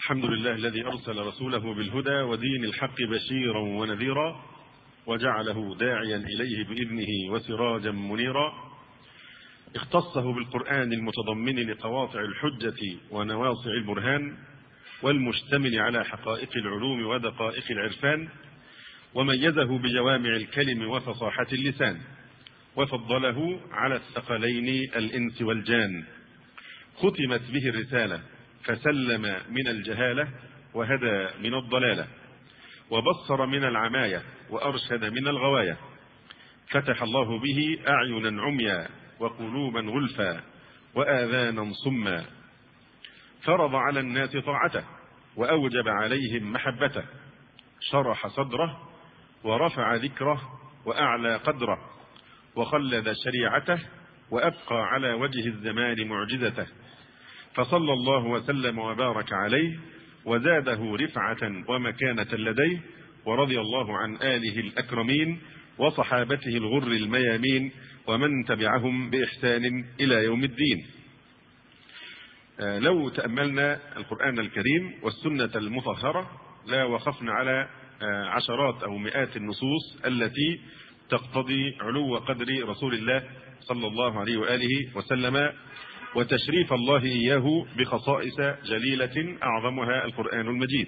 الحمد لله الذي أرسل رسوله بالهدى ودين الحق بشيرا ونذيرا وجعله داعيا إليه بإذنه وسراجا منيرا. اختصه بالقرآن المتضمن لقواطع الحجة ونواصع البرهان والمشتمل على حقائق العلوم ودقائق العرفان، وميزه بجوامع الكلم وفصاحة اللسان، وفضله على الثقلين الإنس والجان. ختمت به الرسالة فسلم من الجهالة وهدى من الضلالة، وبصر من العماية وأرشد من الغواية. فتح الله به أعينا عميا وقلوبا غلفا وآذانا صما، فرض على الناس طاعته وأوجب عليهم محبته، شرح صدره ورفع ذكره وأعلى قدره، وخلد شريعته وأبقى على وجه الزمان معجزته. فصلى الله وسلم وبارك عليه وزاده رفعة ومكانة لديه، ورضي الله عن آله الأكرمين وصحابته الغر الميامين ومن تبعهم بإحسان إلى يوم الدين. لو تأملنا القرآن الكريم والسنة المطهرة لا وقفنا على عشرات أو مئات النصوص التي تقتضي علو قدر رسول الله صلى الله عليه وآله وسلم وتشريف الله إياه بخصائص جليلة أعظمها القرآن المجيد.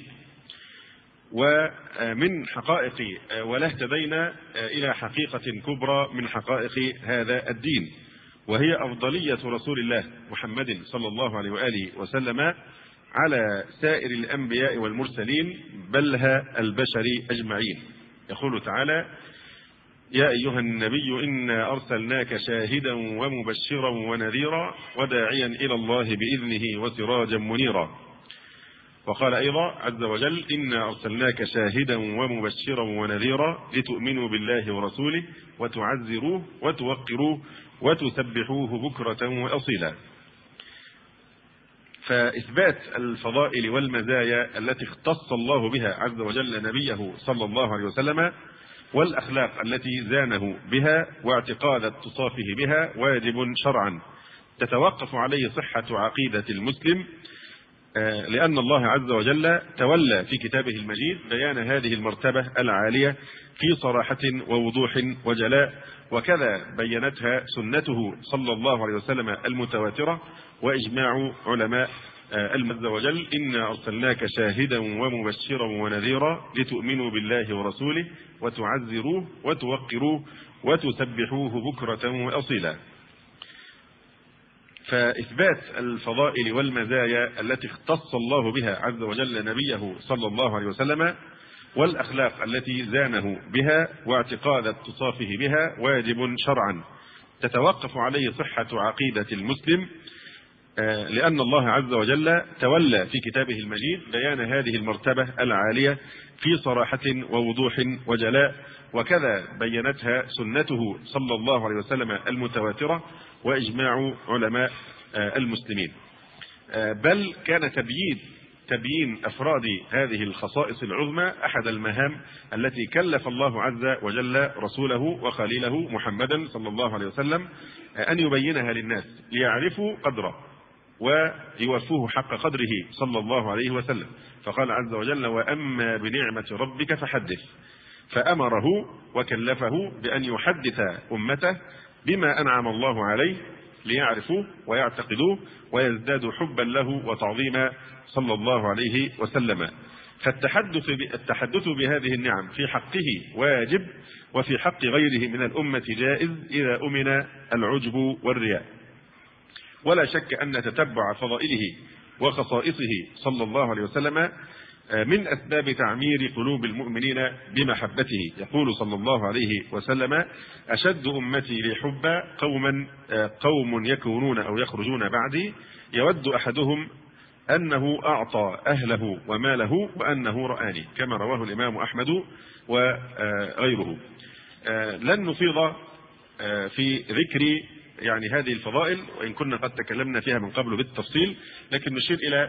ومن حقائق ولا اهتدينا إلى حقيقة كبرى من حقائق هذا الدين، وهي أفضلية رسول الله محمد صلى الله عليه وآله وسلم على سائر الأنبياء والمرسلين بلها البشر أجمعين. يقول تعالى: يا أيها النبي إنا أرسلناك شاهدا ومبشرا ونذيرا وداعيا إلى الله بإذنه وسراجا منيرا. وقال أيضا عز وجل: إنا أرسلناك شاهدا ومبشرا ونذيرا لتؤمنوا بالله ورسوله وتعزروه وتوقروه وتسبحوه بكرة وأصيلا. فإثبات الفضائل والمزايا التي اختص الله بها عز وجل نبيه صلى الله عليه وسلم والأخلاق التي زانه بها واعتقاد اتصافه بها واجب شرعا تتوقف عليه صحة عقيدة المسلم، لأن الله عز وجل تولى في كتابه المجيد بيان هذه المرتبة العالية في صراحة ووضوح وجلاء، وكذا بينتها سنته صلى الله عليه وسلم المتواترة وإجماع علماء عز وجل: إنا أرسلناك شاهدا ومبشرا ونذيرا لتؤمنوا بالله ورسوله وتعزروه وتوقروه وتسبحوه بكرة وأصيلا. فإثبات الفضائل والمزايا التي اختص الله بها عز وجل نبيه صلى الله عليه وسلم والأخلاق التي زانه بها واعتقاد اتصافه بها واجب شرعا تتوقف عليه صحة عقيدة المسلم، لأن الله عز وجل تولى في كتابه المجيد بيان هذه المرتبة العالية في صراحة ووضوح وجلاء، وكذا بينتها سنته صلى الله عليه وسلم المتواترة وإجماع علماء المسلمين. بل كان تبيين أفراد هذه الخصائص العظمى أحد المهام التي كلف الله عز وجل رسوله وخليله محمدا صلى الله عليه وسلم أن يبينها للناس ليعرفوا قدره ويوفوه حق قدره صلى الله عليه وسلم. فقال عز وجل: وأما بنعمة ربك فحدث. فأمره وكلفه بأن يحدث أمته بما أنعم الله عليه ليعرفوه ويعتقدوه ويزدادوا حبا له وتعظيما صلى الله عليه وسلم. فالتحدث بهذه النعم في حقه واجب، وفي حق غيره من الأمة جائز إذا أمن العجب والرياء. ولا شك أن تتبع فضائله وخصائصه صلى الله عليه وسلم من أسباب تعمير قلوب المؤمنين بمحبته. يقول صلى الله عليه وسلم: أشد أمتي لحبا قوم يكونون أو يخرجون بعدي يود أحدهم أنه أعطى أهله وماله وأنه رآني، كما رواه الإمام أحمد وغيره. لن نفيض في ذكر هذه الفضائل، وإن كنا قد تكلمنا فيها من قبل بالتفصيل، لكن نشير إلى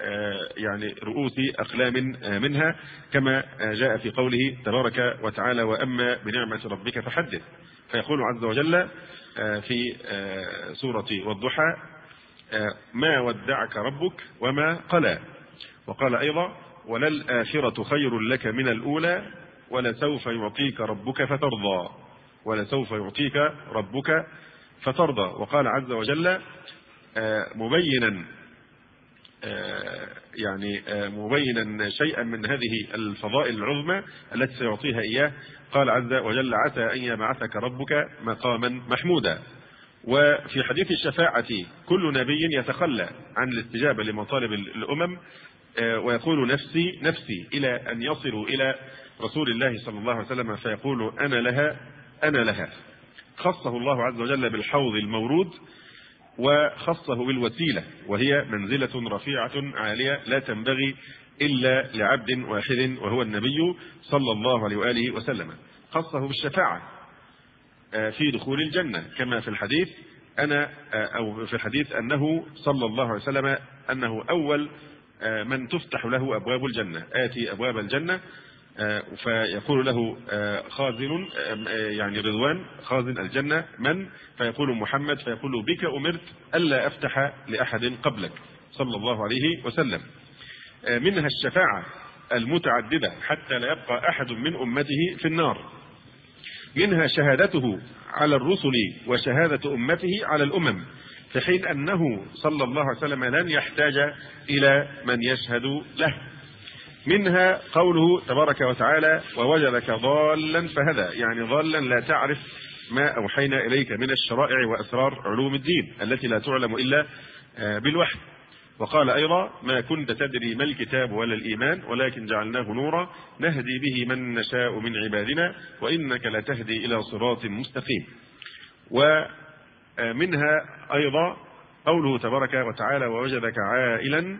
رؤوس أقلام منها كما جاء في قوله تبارك وتعالى: وأما بنعمة ربك فحدث. فيقول عز وجل في سورة والضحى: ما ودعك ربك وما قلى وقال أيضا: وللآخرة خير لك من الأولى ولسوف يعطيك ربك فترضى. ولسوف يعطيك ربك فترضى. وقال عز وجل مبينا مبينا شيئا من هذه الفضائل العظمى التي سيعطيها إياه. قال عز وجل: عسى أن يبعثك ربك مقاما محمودا. وفي حديث الشفاعة كل نبي يتخلى عن الاستجابة لمطالب الأمم ويقول: نفسي نفسي، إلى أن يصلوا إلى رسول الله صلى الله عليه وسلم فيقول: أنا لها أنا لها. خصه الله عز وجل بالحوض المورود، وخصه بالوسيلة، وهي منزلة رفيعة عالية لا تنبغي إلا لعبد واحد وهو النبي صلى الله عليه وآله وسلم. خصه بالشفاعة في دخول الجنة، كما في الحديث أو في الحديث أنه صلى الله عليه وسلم أنه أول من تفتح له أبواب الجنة. آتي أبواب الجنة فيقول له خازن رضوان خازن الجنة: من؟ فيقول: محمد. فيقول: بك أمرت ألا أفتح لأحد قبلك صلى الله عليه وسلم. منها الشفاعة المتعددة حتى لا يبقى أحد من أمته في النار. منها شهادته على الرسل وشهادة أمته على الأمم، في حين أنه صلى الله عليه وسلم لن يحتاج إلى من يشهد له. منها قوله تبارك وتعالى: ووجدك ضالا فهدى، يعني ضالا لا تعرف ما أوحينا إليك من الشرائع وأسرار علوم الدين التي لا تعلم إلا بالوحي. وقال أيضا: ما كنت تدري ما الكتاب ولا الإيمان ولكن جعلناه نورا نهدي به من نشاء من عبادنا وإنك لتهدي إلى صراط مستقيم. ومنها أيضا قوله تبارك وتعالى: ووجدك عائلا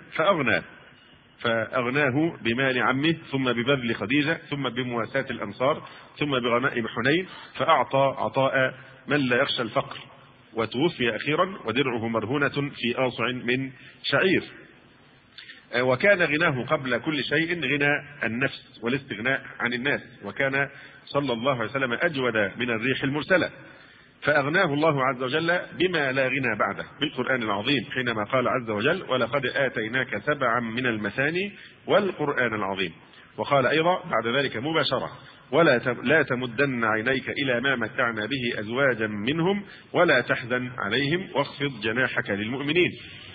فأغناه بمال عمه ثم ببذل خديجة ثم بمواساة الأنصار ثم بغنائم حنين فأعطى عطاء من لا يخشى الفقر، وتوفي أخيرا ودرعه مرهونة في آصع من شعير. وكان غناه قبل كل شيء غنى النفس والاستغناء عن الناس، وكان صلى الله عليه وسلم أجود من الريح المرسلة، فأغناه الله عز وجل بما لا غنى بعده بالقرآن العظيم، حينما قال عز وجل: ولقد آتيناك 7 من المثاني والقرآن العظيم. وقال أيضا بعد ذلك مباشرة: لا تمدن عينيك إلى ما متعنا به أزواجا منهم ولا تحزن عليهم واخفض جناحك للمؤمنين.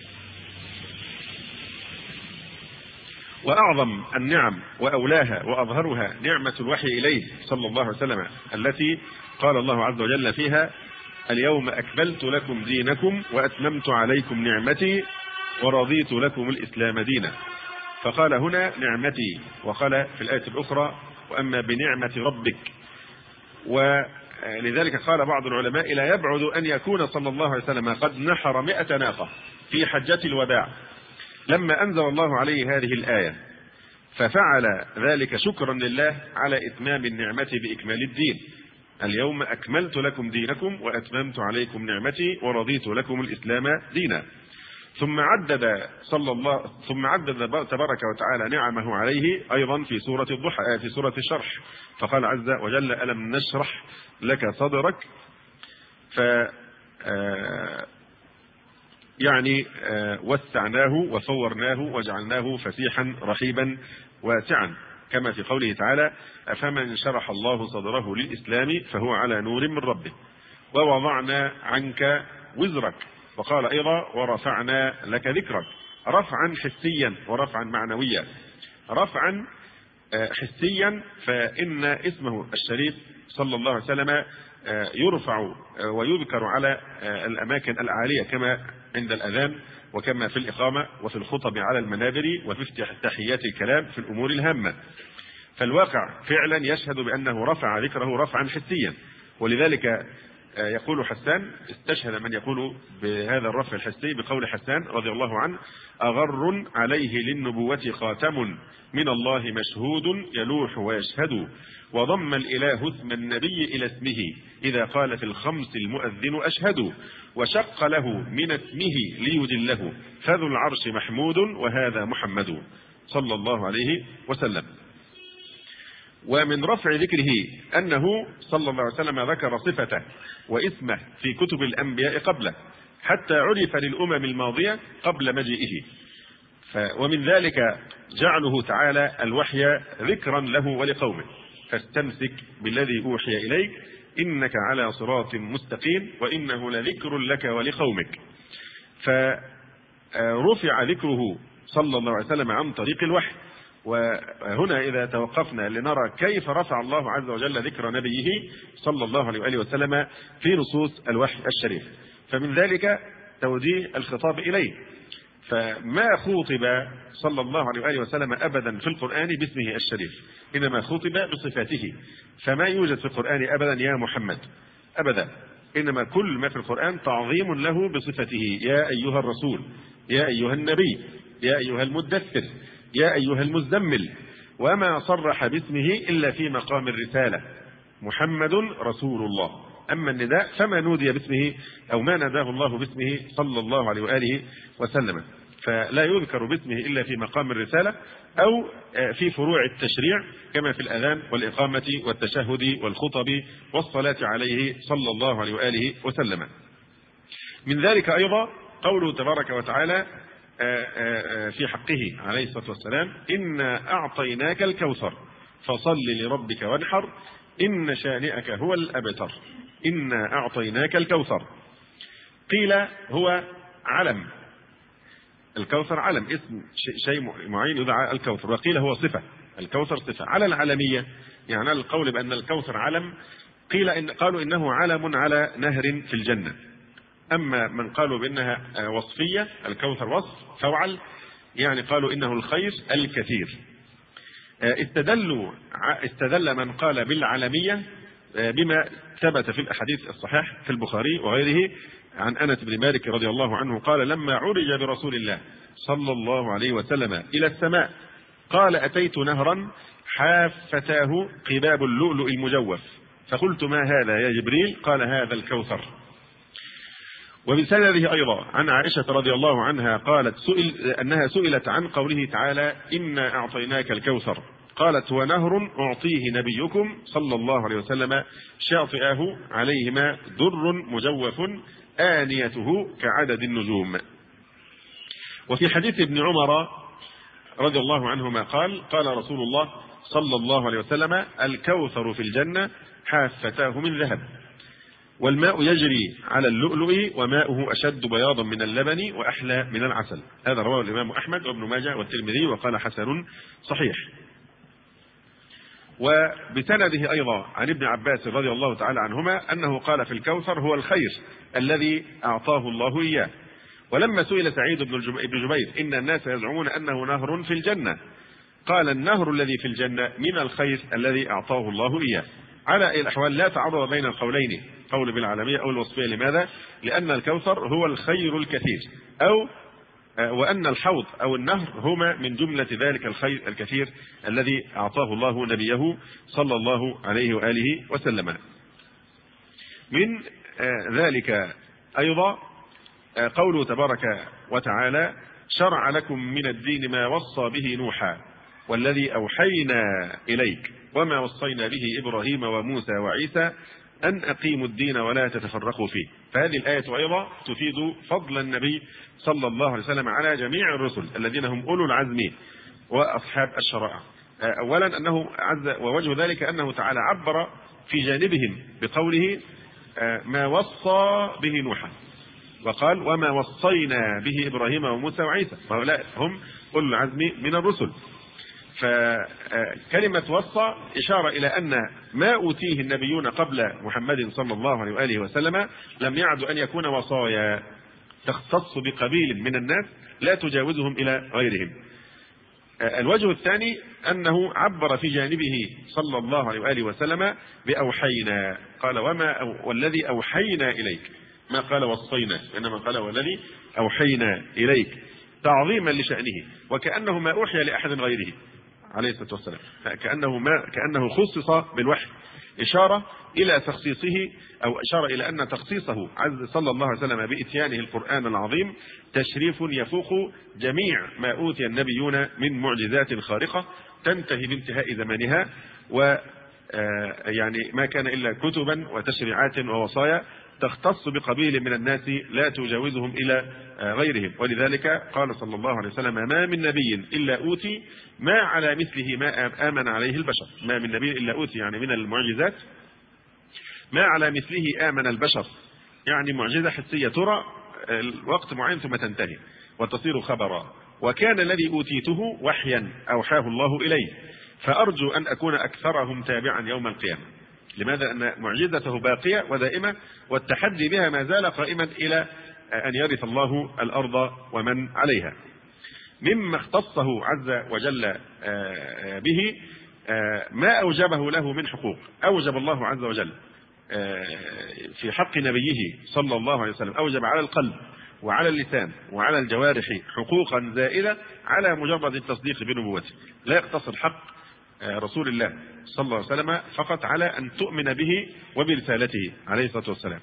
وأعظم النعم وأولاها وأظهرها نعمة الوحي إليه صلى الله عليه وسلم، التي قال الله عز وجل فيها: اليوم أكملت لكم دينكم وأتممت عليكم نعمتي ورضيت لكم الإسلام دينا. فقال هنا نعمتي، وقال في الآية الأخرى: وأما بنعمة ربك. ولذلك قال بعض العلماء: لا يبعد أن يكون صلى الله عليه وسلم قد نحر 100 ناقة في حجة الوداع لما أنزل الله عليه هذه الآية، ففعل ذلك شكرا لله على إتمام النعمة بإكمال الدين. اليوم أكملت لكم دينكم وأتممت عليكم نعمتي ورضيت لكم الإسلام دينا. ثم عدد تبارك وتعالى نعمه عليه أيضا في سورة الضحى في سورة الشرح، فقال عز وجل: ألم نشرح لك صدرك. وسعناه وفورناه وجعلناه فسيحا رحيبا واسعا، كما في قوله تعالى: أفمن شرح الله صدره للإسلام فهو على نور من ربه ووضعنا عنك وزرك. وقال أيضا: ورفعنا لك ذكرك. رفعا حسيا ورفعا معنويا. رفعا حسيا فإن اسمه الشريف صلى الله عليه وسلم يرفع ويذكر على الأماكن العالية، كما عند الأذان وكما في الإقامة وفي الخطب على المنابر وفي افتتاحيات الكلام في الأمور الهامة. فالواقع فعلا يشهد بأنه رفع ذكره رفعا حسيا. ولذلك يقول حسان، استشهد من يقول بهذا الرفع الحسي بقول حسان رضي الله عنه: أغر عليه للنبوة خاتم من الله مشهود يلوح ويشهد، وضم الإله اسم النبي إلى اسمه إذا قال في الخمس المؤذن أشهد، وشق له من اسمه ليدله، فذو العرش محمود وهذا محمد صلى الله عليه وسلم. ومن رفع ذكره أنه صلى الله عليه وسلم ذكر صفته واسمه في كتب الأنبياء قبله، حتى عرف للأمم الماضية قبل مجيئه. ومن ذلك جعله تعالى الوحي ذكرا له ولقومه، فاستمسك بالذي أوحي إليك إنك على صراط مستقيم وإنه لذكر لك ولقومك. فرفع ذكره صلى الله عليه وسلم عن طريق الوحي. وهنا إذا توقفنا لنرى كيف رفع الله عز وجل ذكر نبيه صلى الله عليه وآله وسلم في نصوص الوحي الشريف، فمن ذلك توجيه الخطاب إليه. فما خوطب صلى الله عليه وآله وسلم أبدا في القرآن باسمه الشريف، إنما خوطب بصفاته. فما يوجد في القرآن أبدا يا محمد أبدا، إنما كل ما في القرآن تعظيم له بصفته، يا أيها الرسول، يا أيها النبي، يا أيها المدثر، يا أيها المزمل. وما صرح باسمه إلا في مقام الرسالة، محمد رسول الله. أما النداء فما نودي باسمه أو ما ناداه الله باسمه صلى الله عليه وآله وسلم، فلا يذكر باسمه إلا في مقام الرسالة أو في فروع التشريع كما في الأذان والإقامة والتشهد والخطب والصلاة عليه صلى الله عليه وآله وسلم. من ذلك أيضا قوله تبارك وتعالى في حقه عليه الصلاة والسلام: إنا أعطيناك الكوثر فصل لربك وانحر إن شانئك هو الأبتر. إنا أعطيناك الكوثر، قيل هو علم، الكوثر علم، اسم شيء معين يدعى الكوثر، وقيل هو صفة، الكوثر صفة على العلمية، يعني القول بأن الكوثر علم قالوا إنه علم على نهر في الجنة. أما من قالوا بأنها وصفية، الكوثر وصف فوعل، يعني قالوا إنه الخير الكثير. استدل من قال بالعلمية بما ثبت في الأحاديث الصحيح في البخاري وغيره عن أنس بن مالك رضي الله عنه قال: لما عرج برسول الله صلى الله عليه وسلم إلى السماء قال: أتيت نهرا حافتاه قباب اللؤلؤ المجوف، فقلت: ما هذا يا جبريل؟ قال: هذا الكوثر. وبسنده أيضا عن عائشة رضي الله عنها قالت أنها سئلت عن قوله تعالى: إنا أعطيناك الكوثر، قالت: ونهر أعطيه نبيكم صلى الله عليه وسلم شاطئه عليهما در مجوف آنيته كعدد النجوم. وفي حديث ابن عمر رضي الله عنهما قال رسول الله صلى الله عليه وسلم: الكوثر في الجنة حافتاه من ذهب، والماء يجري على اللؤلؤ وماؤه أشد بياضا من اللبن وأحلى من العسل. هذا رواه الإمام أحمد وابن ماجه والترمذي وقال حسن صحيح. وبسنده أيضا عن ابن عباس رضي الله تعالى عنهما أنه قال في الكوثر: هو الخير الذي أعطاه الله إياه. ولما سئل سعيد بن جبير: إن الناس يزعمون أنه نهر في الجنة، قال: النهر الذي في الجنة من الخير الذي أعطاه الله إياه. على الأحوال لا تعارض بين القولين، قول بالعالمية أو الوصفية. لماذا؟ لأن الكوثر هو الخير الكثير، وأن الحوض أو النهر هما من جملة ذلك الخير الكثير الذي أعطاه الله نبيه صلى الله عليه وآله وسلم. من ذلك أيضا قوله تبارك وتعالى: شرع لكم من الدين ما وصى به نوحا والذي أوحينا إليك وما وصينا به إبراهيم وموسى وعيسى أن أقيموا الدين ولا تتفرقوا فيه. فهذه الآية أيضا تفيد فضل النبي صلى الله عليه وسلم على جميع الرسل الذين هم أولو العزم وأصحاب الشرائع. أولا أنه ووجه ذلك أنه تعالى عبر في جانبهم بقوله: ما وصى به نوحا، وقال: وما وصينا به إبراهيم وموسى وعيسى، وهؤلاء هم أولو العزم من الرسل. فكلمة وصى إشارة إلى أن ما أوتيه النبيون قبل محمد صلى الله عليه وآله وسلم لم يعد أن يكون وصايا تختص بقبيل من الناس لا تجاوزهم إلى غيرهم. الوجه الثاني أنه عبر في جانبه صلى الله عليه وآله وسلم بأوحينا، قال: والذي أوحينا إليك، ما قال وصينا، إنما قال والذي أوحينا إليك تعظيما لشأنه، وكأنه ما أوحي لأحد غيره عليه الصلاة والسلام، كأنه خصص بالوحي، إشارة إلى تخصيصه أو إشارة إلى أن تخصيصه صلى الله عليه وسلم بإتيانه القرآن العظيم تشريف يفوق جميع ما أوتي النبيون من معجزات خارقة تنتهي بانتهاء زمانها، ويعني ما كان إلا كتبا وتشريعات ووصايا تختص بقبيل من الناس لا تجاوزهم إلى غيرهم. ولذلك قال صلى الله عليه وسلم: ما من نبي إلا أوتي ما على مثله ما آمن عليه البشر. ما من نبي إلا أوتي يعني من المعجزات ما على مثله آمن البشر، يعني معجزة حسية ترى الوقت معين ثم تنتهي وتصير خبرا. وكان الذي أوتيته وحيا أوحاه الله إليه، فأرجو أن أكون أكثرهم تابعا يوم القيامة. لماذا؟ أن معجزته باقية ودائمة، والتحدي بها ما زال قائما إلى أن يرث الله الأرض ومن عليها. مما اختصه عز وجل به ما أوجبه له من حقوق. أوجب الله عز وجل في حق نبيه صلى الله عليه وسلم، أوجب على القلب وعلى اللسان وعلى الجوارح حقوقا زائدة على مجرد التصديق بنبوته. لا يقتصر حق رسول الله صلى الله عليه وسلم فقط على أن تؤمن به وبرسالته عليه الصلاة والسلام،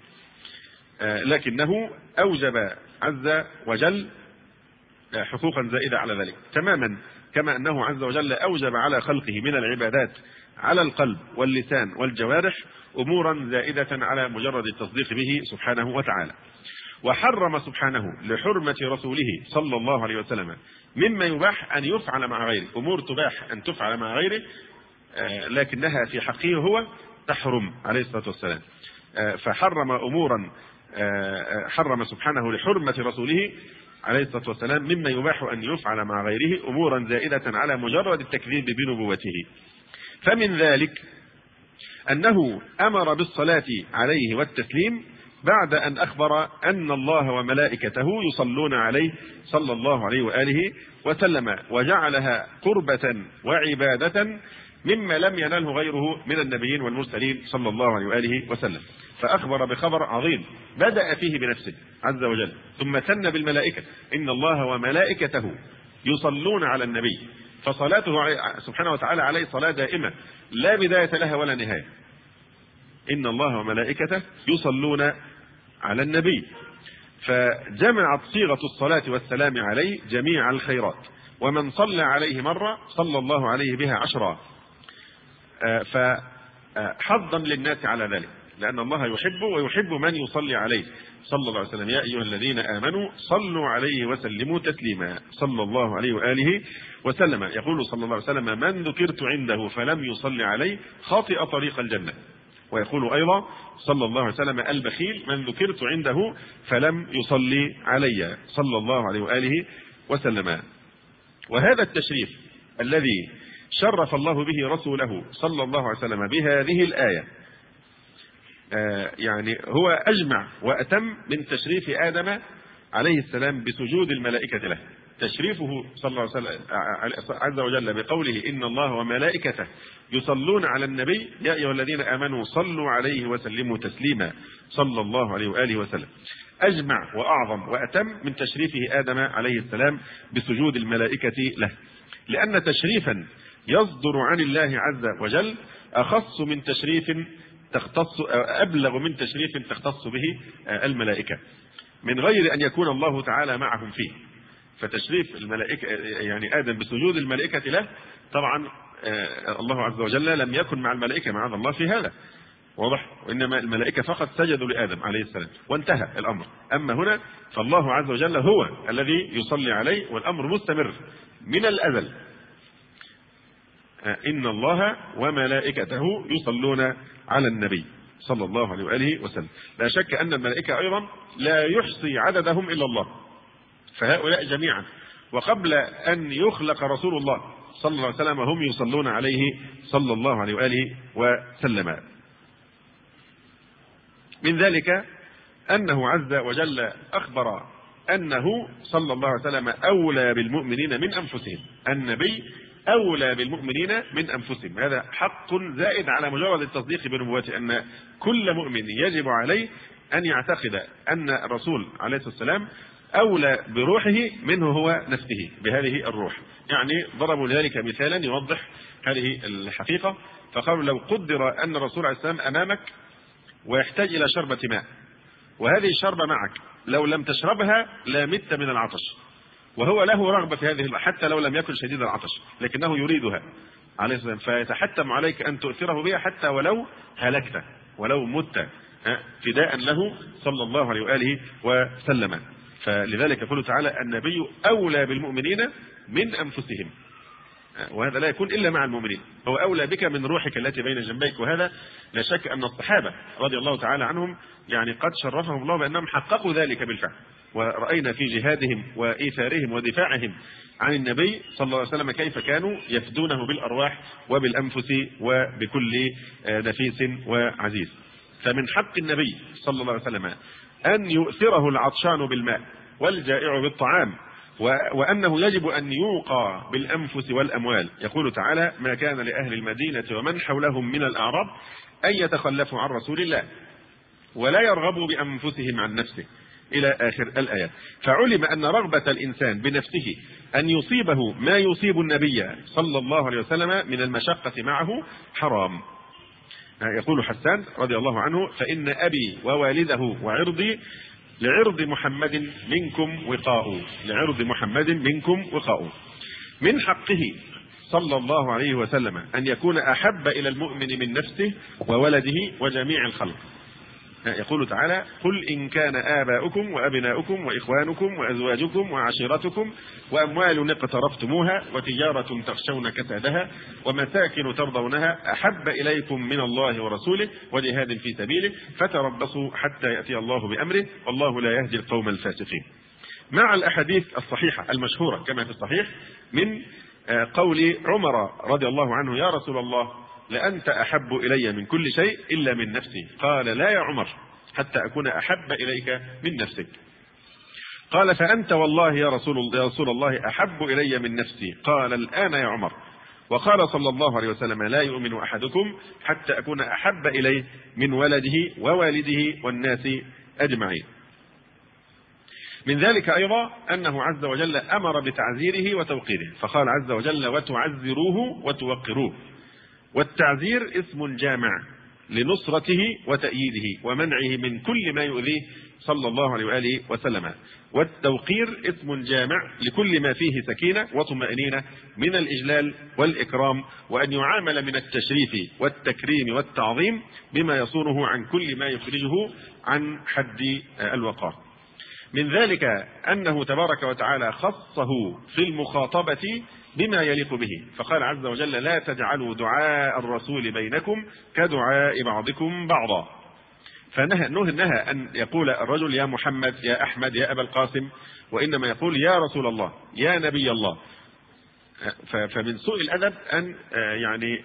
لكنه أوجب عز وجل حقوقا زائدة على ذلك، تماما كما أنه عز وجل أوجب على خلقه من العبادات على القلب واللسان والجوارح أمورا زائدة على مجرد التصديق به سبحانه وتعالى. وحرم سبحانه لحرمة رسوله صلى الله عليه وسلم مما يباح أن يفعل مع غيره. أمور تباح أن تفعل مع غيره لكنها في حقه هو تحرم عليه الصلاة والسلام. فحرم أمورا، حرم سبحانه لحرمة رسوله عليه الصلاة والسلام مما يباح أن يفعل مع غيره أمورا زائدة على مجرد التكذيب بنبوته. فمن ذلك أنه أمر بالصلاة عليه والتسليم بعد أن أخبر أن الله وملائكته يصلون عليه صلى الله عليه وآله وسلم، وجعلها قربة وعبادة مما لم ينله غيره من النبيين والمرسلين صلى الله عليه وآله وسلم. فأخبر بخبر عظيم بدأ فيه بنفسه عز وجل، ثم ثنى بالملائكة: إن الله وملائكته يصلون على النبي. فصلاته سبحانه وتعالى عليه صلاة دائمة لا بداية لها ولا نهاية. إن الله وملائكته يصلون على النبي، فجمعت صيغة الصلاة والسلام عليه جميع الخيرات، ومن صلى عليه مرة صلى الله عليه بها 10. فحظا للناس على ذلك، لأن الله يحب ويحب من يصلي عليه صلى الله عليه وسلم: يا أيها الذين آمنوا صلوا عليه وسلموا تسليما صلى الله عليه وآله وسلم. يقول صلى الله عليه وسلم: من ذكرت عنده فلم يصلي عليه خاطئ طريق الجنة. ويقول أيضا صلى الله عليه وسلم: البخيل من ذكرت عنده فلم يصلي علي صلى الله عليه وآله وسلم. وهذا التشريف الذي شرف الله به رسوله صلى الله عليه وسلم بهذه الآية يعني هو أجمع وأتم من تشريف آدم عليه السلام بسجود الملائكة له. تشريفه صلى الله عليه وسلم عز وجل بقوله: إن الله وملائكته يصلون على النبي يا أيها الذين آمنوا صلوا عليه وسلموا تسليما صلى الله عليه وآله وسلم، أجمع وأعظم وأتم من تشريفه آدم عليه السلام بسجود الملائكة له، لأن تشريفا يصدر عن الله عز وجل أخص من تشريف تختص، أبلغ من تشريف تختص به الملائكة من غير أن يكون الله تعالى معهم فيه. فتشريف الملائكة يعني آدم بسجود الملائكة له، طبعا الله عز وجل لم يكن مع الملائكة معاذ الله في هذا، واضح؟ وإنما الملائكة فقط سجدوا لآدم عليه السلام وانتهى الأمر. أما هنا فالله عز وجل هو الذي يصلي عليه، والأمر مستمر من الأزل. إن الله وملائكته يصلون على النبي صلى الله عليه وآله وسلم. لا شك أن الملائكة أيضا لا يحصي عددهم إلا الله، فهؤلاء جميعا وقبل أن يخلق رسول الله صلى الله عليه وسلم هم يصلون عليه صلى الله عليه وآله وسلم. من ذلك أنه عز وجل أخبر أنه صلى الله عليه وسلم أولى بالمؤمنين من أنفسهم. النبي أولى بالمؤمنين من أنفسهم، هذا حق زائد على مجرد التصديق بنبوته، أن كل مؤمن يجب عليه أن يعتقد أن الرسول عليه الصلاة والسلام أولى بروحه منه هو نفسه بهذه الروح. يعني ضربوا لذلك مثالا يوضح هذه الحقيقة، فقالوا: لو قدر أن الرسول عليه السلام أمامك ويحتاج إلى شربة ماء، وهذه الشربة معك، لو لم تشربها لمت من العطش، وهو له رغبة في هذه الماء حتى لو لم يكن شديد العطش، لكنه يريدها عليه السلام، فيتحتم عليك أن تؤثره بها حتى ولو هلكت ولو مت فداء له صلى الله عليه وآله وسلم. فلذلك يقول تعالى النبي أولى بالمؤمنين من أنفسهم، وهذا لا يكون إلا مع المؤمنين، هو أولى بك من روحك التي بين جنبيك. وهذا لا شك أن الصحابة رضي الله تعالى عنهم يعني قد شرفهم الله بأنهم حققوا ذلك بالفعل، ورأينا في جهادهم وإيثارهم ودفاعهم عن النبي صلى الله عليه وسلم كيف كانوا يفدونه بالأرواح وبالأنفس وبكل نفيس وعزيز. فمن حق النبي صلى الله عليه وسلم أن يؤثره العطشان بالماء والجائع بالطعام، وأنه يجب أن يوقى بالأنفس والأموال. يقول تعالى ما كان لأهل المدينة ومن حولهم من الأعراب أن يتخلفوا عن رسول الله ولا يرغبوا بأنفسهم عن نفسه إلى آخر الآيات. فعلم أن رغبة الإنسان بنفسه أن يصيبه ما يصيب النبي صلى الله عليه وسلم من المشقة معه حرام. يقول حسان رضي الله عنه فإن أبي ووالده وعرضي لعرض محمد منكم وقاء، لعرض محمد منكم وقاء. من حقه صلى الله عليه وسلم أن يكون أحب إلى المؤمن من نفسه وولده وجميع الخلق. يقول تعالى قل إن كان آباؤكم وأبناؤكم وإخوانكم وأزواجكم وعشيرتكم وأموال اقترفتموها وتجارة تخشون كسادها ومساكن ترضونها أحب إليكم من الله ورسوله وجهاد في سبيله فتربصوا حتى يأتي الله بأمره والله لا يهدي القوم الفاسقين. مع الأحاديث الصحيحة المشهورة كما في الصحيح من قول عمر رضي الله عنه يا رسول الله لأنت أحب إلي من كل شيء إلا من نفسي. قال لا يا عمر حتى أكون أحب إليك من نفسك. قال فأنت والله يا رسول الله أحب إلي من نفسي. قال الآن يا عمر. وقال صلى الله عليه وسلم لا يؤمن أحدكم حتى أكون أحب إليه من ولده ووالده والناس أجمعين. من ذلك أيضا أنه عز وجل أمر بتعزيره وتوقيره، فقال عز وجل وتعزروه وتوقروه. والتعزير اسم جامع لنصرته وتأييده ومنعه من كل ما يؤذيه صلى الله عليه وآله وسلم. والتوقير اسم جامع لكل ما فيه سكينة وطمأنينة من الإجلال والإكرام، وأن يعامل من التشريف والتكريم والتعظيم بما يصونه عن كل ما يخرجه عن حد الوقار. من ذلك أنه تبارك وتعالى خصه في المخاطبة بما يليق به، فقال عز وجل لا تجعلوا دعاء الرسول بينكم كدعاء بعضكم بعضا. فنهى أن يقول الرجل يا محمد يا أحمد يا أبا القاسم، وإنما يقول يا رسول الله يا نبي الله. فمن سوء الأدب أن يعني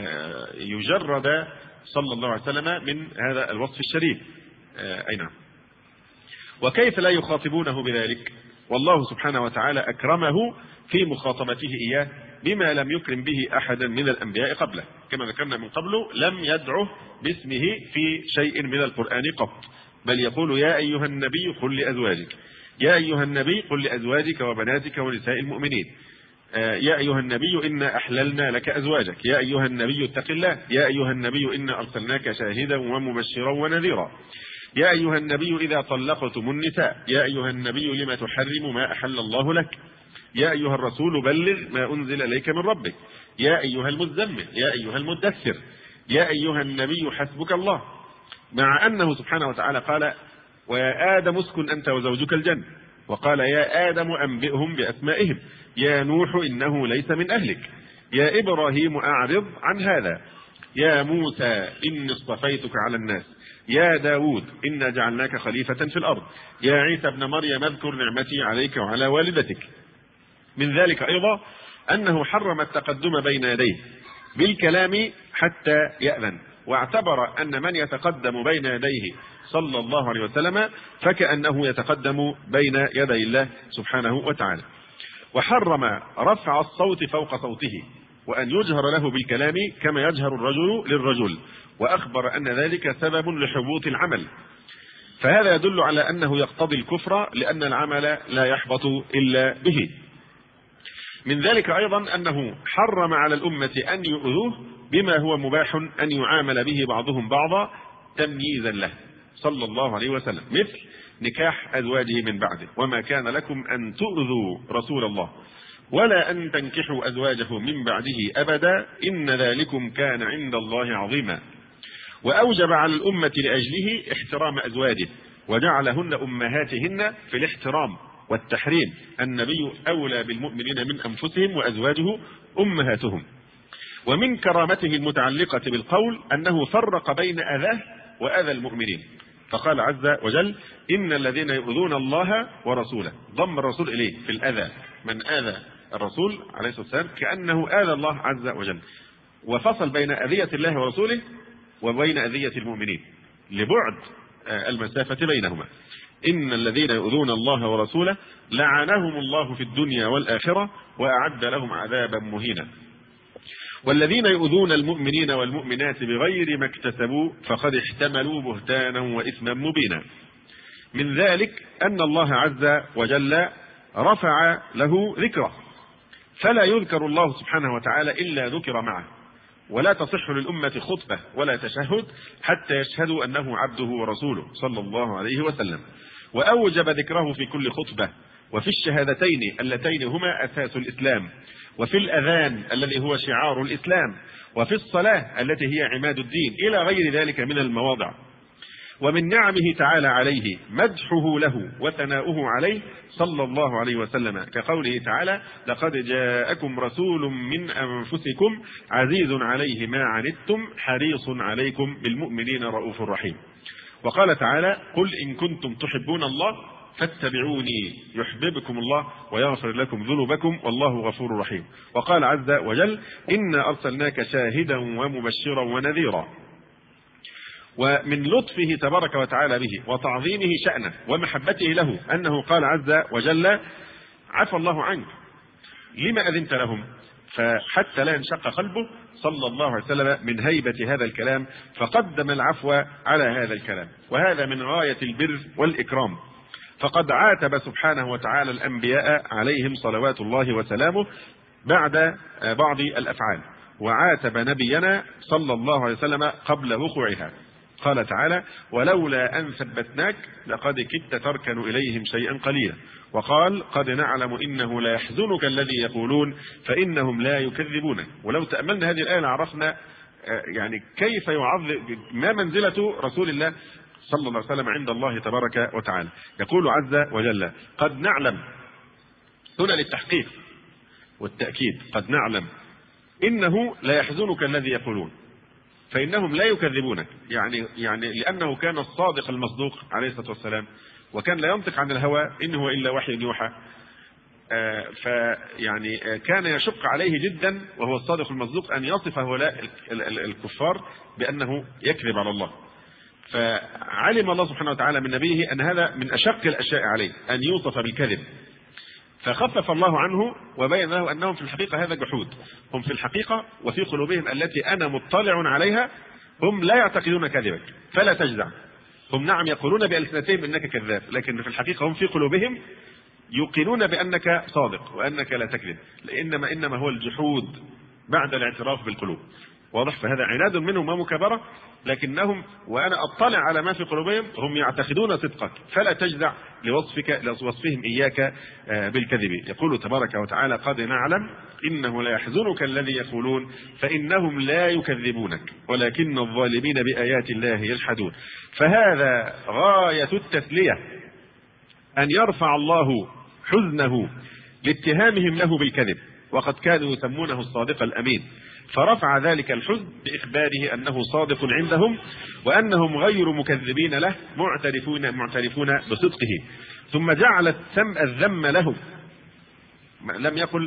يجرد صلى الله عليه وسلم من هذا الوصف الشريف. أي نعم. وكيف لا يخاطبونه بذلك والله سبحانه وتعالى أكرمه في مخاطبته إياه بما لم يكرم به أحدا من الأنبياء قبله، كما ذكرنا من قبله لم يدعه باسمه في شيء من القرآن قط، بل يقول يا أيها النبي قل لأزواجك، يا أيها النبي قل لأزواجك وبناتك ونساء المؤمنين، يا أيها النبي إنا أحللنا لك أزواجك، يا أيها النبي اتق الله، يا أيها النبي إنا أرسلناك شاهدا ومبشرا ونذيرا، يا أيها النبي إذا طلقتم النساء، يا أيها النبي لما تحرم ما أحل الله لك، يا أيها الرسول بلغ ما أنزل إليك من ربك، يا أيها المزمل، يا أيها المدثر، يا أيها النبي حسبك الله. مع أنه سبحانه وتعالى قال ويا آدم اسكن أنت وزوجك الجنة، وقال يا آدم أنبئهم بأسمائهم، يا نوح إنه ليس من أهلك، يا إبراهيم أعرض عن هذا، يا موسى إني اصطفيتك على الناس، يا داود إنا جعلناك خليفة في الأرض، يا عيسى ابن مريم اذكر نعمتي عليك وعلى والدتك. من ذلك أيضا أنه حرم التقدم بين يديه بالكلام حتى يأذن، واعتبر أن من يتقدم بين يديه صلى الله عليه وسلم فكأنه يتقدم بين يدي الله سبحانه وتعالى. وحرم رفع الصوت فوق صوته وأن يجهر له بالكلام كما يجهر الرجل للرجل، وأخبر أن ذلك سبب لحبوط العمل، فهذا يدل على أنه يقتضي الكفر لأن العمل لا يحبط إلا به. من ذلك أيضا أنه حرم على الأمة أن يؤذوه بما هو مباح أن يعامل به بعضهم بعضا تمييزا له صلى الله عليه وسلم، مثل نكاح أزواجه من بعده، وما كان لكم أن تؤذوا رسول الله ولا أن تنكحوا أزواجه من بعده أبدا إن ذلكم كان عند الله عظيما. وأوجب على الأمة لأجله احترام أزواجه وجعلهن أمهاتهن في الاحترام والتحريم. النبي أولى بالمؤمنين من أنفسهم وأزواجه أمهاتهم. ومن كرامته المتعلقة بالقول أنه فرق بين أذاه وأذى المؤمنين، فقال عز وجل: إن الذين يؤذون الله ورسوله، ضم الرسول إليه في الأذى، من آذى الرسول عليه الصلاة والسلام كأنه آذى الله عز وجل، وفصل بين أذية الله ورسوله وبين أذية المؤمنين لبعد المسافة بينهما. إن الذين يؤذون الله ورسوله لعنهم الله في الدنيا والآخرة وأعد لهم عذابا مهينا. والذين يؤذون المؤمنين والمؤمنات بغير ما اكتسبوا فقد احتملوا بهتانا وإثما مبينا. من ذلك أن الله عز وجل رفع له ذكره، فلا يذكر الله سبحانه وتعالى إلا ذكر معه، ولا تصح للأمة خطبة ولا تشهد حتى يشهدوا أنه عبده ورسوله صلى الله عليه وسلم. وأوجب ذكره في كل خطبة، وفي الشهادتين اللتين هما أساس الإسلام، وفي الأذان الذي هو شعار الإسلام، وفي الصلاة التي هي عماد الدين، إلى غير ذلك من المواضع. ومن نعمه تعالى عليه مدحه له وثناؤه عليه صلى الله عليه وسلم، كقوله تعالى: لقد جاءكم رسول من أنفسكم عزيز عليه ما عنتم حريص عليكم بالمؤمنين رؤوف رحيم. وقال تعالى: قل إن كنتم تحبون الله فاتبعوني يحببكم الله ويغفر لكم ذنوبكم والله غفور رحيم. وقال عز وجل: إنا أرسلناك شاهدا ومبشرا ونذيرا. ومن لطفه تبارك وتعالى به وتعظيمه شأنه ومحبته له أنه قال عز وجل: عفى الله عنك لما أذنت لهم، فحتى لا ينشق قلبه صلى الله عليه وسلم من هيبة هذا الكلام فقدم العفو على هذا الكلام. وهذا من غاية البر والإكرام، فقد عاتب سبحانه وتعالى الأنبياء عليهم صلوات الله وسلامه بعد بعض الأفعال، وعاتب نبينا صلى الله عليه وسلم قبل وقوعها. قال تعالى: ولولا أن ثبتناك لقد كدت تركن إليهم شيئا قليلا. وقال: قد نعلم إنه لا يحزنك الذي يقولون فإنهم لا يكذبونك. ولو تأملنا هذه الآية لعرفنا يعني كيف يعظم ما منزلة رسول الله صلى الله عليه وسلم عند الله تبارك وتعالى. يقول عز وجل: قد نعلم، هنا للتحقيق والتأكيد، قد نعلم إنه لا يحزنك الذي يقولون فإنهم لا يكذبونك، يعني لأنه كان الصادق المصدوق عليه الصلاة والسلام، وكان لا ينطق عن الهوى إن هو إلا وحي يوحى. فيعني كان يشق عليه جدا وهو الصادق المصدوق أن يصف هؤلاء الكفار بأنه يكذب على الله. فعلم الله سبحانه وتعالى من نبيه أن هذا من أشق الأشياء عليه أن يوصف بالكذب، فخفف الله عنه وبين له أنهم في الحقيقة هذا جحود. هم في الحقيقة وفي قلوبهم التي أنا مطلع عليها هم لا يعتقدون كذبك فلا تجزع. هم نعم يقولون بألسنتهم إنك كذاب، لكن في الحقيقة هم في قلوبهم يوقنون بأنك صادق وأنك لا تكذب، إنما هو الجحود بعد الاعتراف بالقلوب. واضح؟ فهذا عناد منهم ومكابرة، لكنهم وأنا أطلع على ما في قلوبهم هم يعتقدون صدقك فلا تجزع لوصفهم إياك بالكذب. يقول تبارك وتعالى: قد نعلم إنه لا يحزنك الذي يقولون فإنهم لا يكذبونك ولكن الظالمين بآيات الله يجحدون. فهذا غاية التسلية أن يرفع الله حزنه لاتهامهم له بالكذب، وقد كانوا يسمونه الصادق الأمين، فرفع ذلك الحزن بإخباره أنه صادق عندهم وأنهم غير مكذبين له معترفون بصدقه. ثم جعل الذم لهم، لم يقل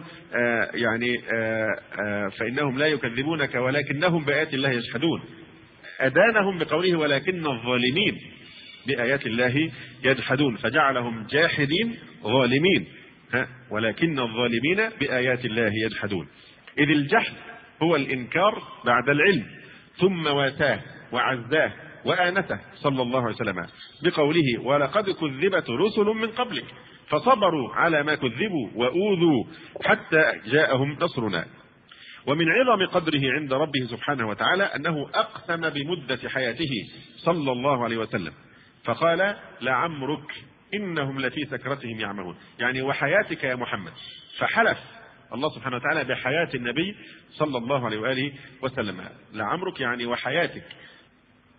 فإنهم لا يكذبونك ولكنهم بآيات الله يجحدون، أدانهم بقوله: ولكن الظالمين بآيات الله يجحدون، فجعلهم جاحدين ظالمين، ولكن الظالمين بآيات الله يجحدون. إذ الجحد هو الإنكار بعد العلم، ثم واتاه وعزاه وآنته صلى الله عليه وسلم بقوله: ولقد كذبت رسل من قبلك فصبروا على ما كذبوا وأوذوا حتى جاءهم نصرنا. ومن عظم قدره عند ربه سبحانه وتعالى أنه أقسم بمدة حياته صلى الله عليه وسلم فقال: لعمرك إنهم لفي سكرتهم يعمهون، يعني وحياتك يا محمد. فحلف الله سبحانه وتعالى بحياة النبي صلى الله عليه وآله وسلم. لعمرك يعني وحياتك،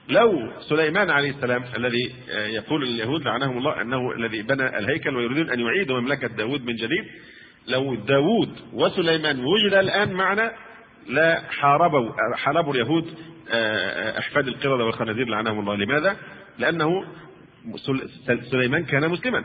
لو سليمان عليه السلام الذي يقول اليهود لعنهم الله أنه الذي بنى الهيكل ويريدون أن يعيدوا مملكة داود من جديد، لو داود وسليمان وجد الآن معنا لا حاربوا اليهود أحفاد القردة والخنازير لعنهم الله. لماذا؟ لأنه سليمان كان مسلما،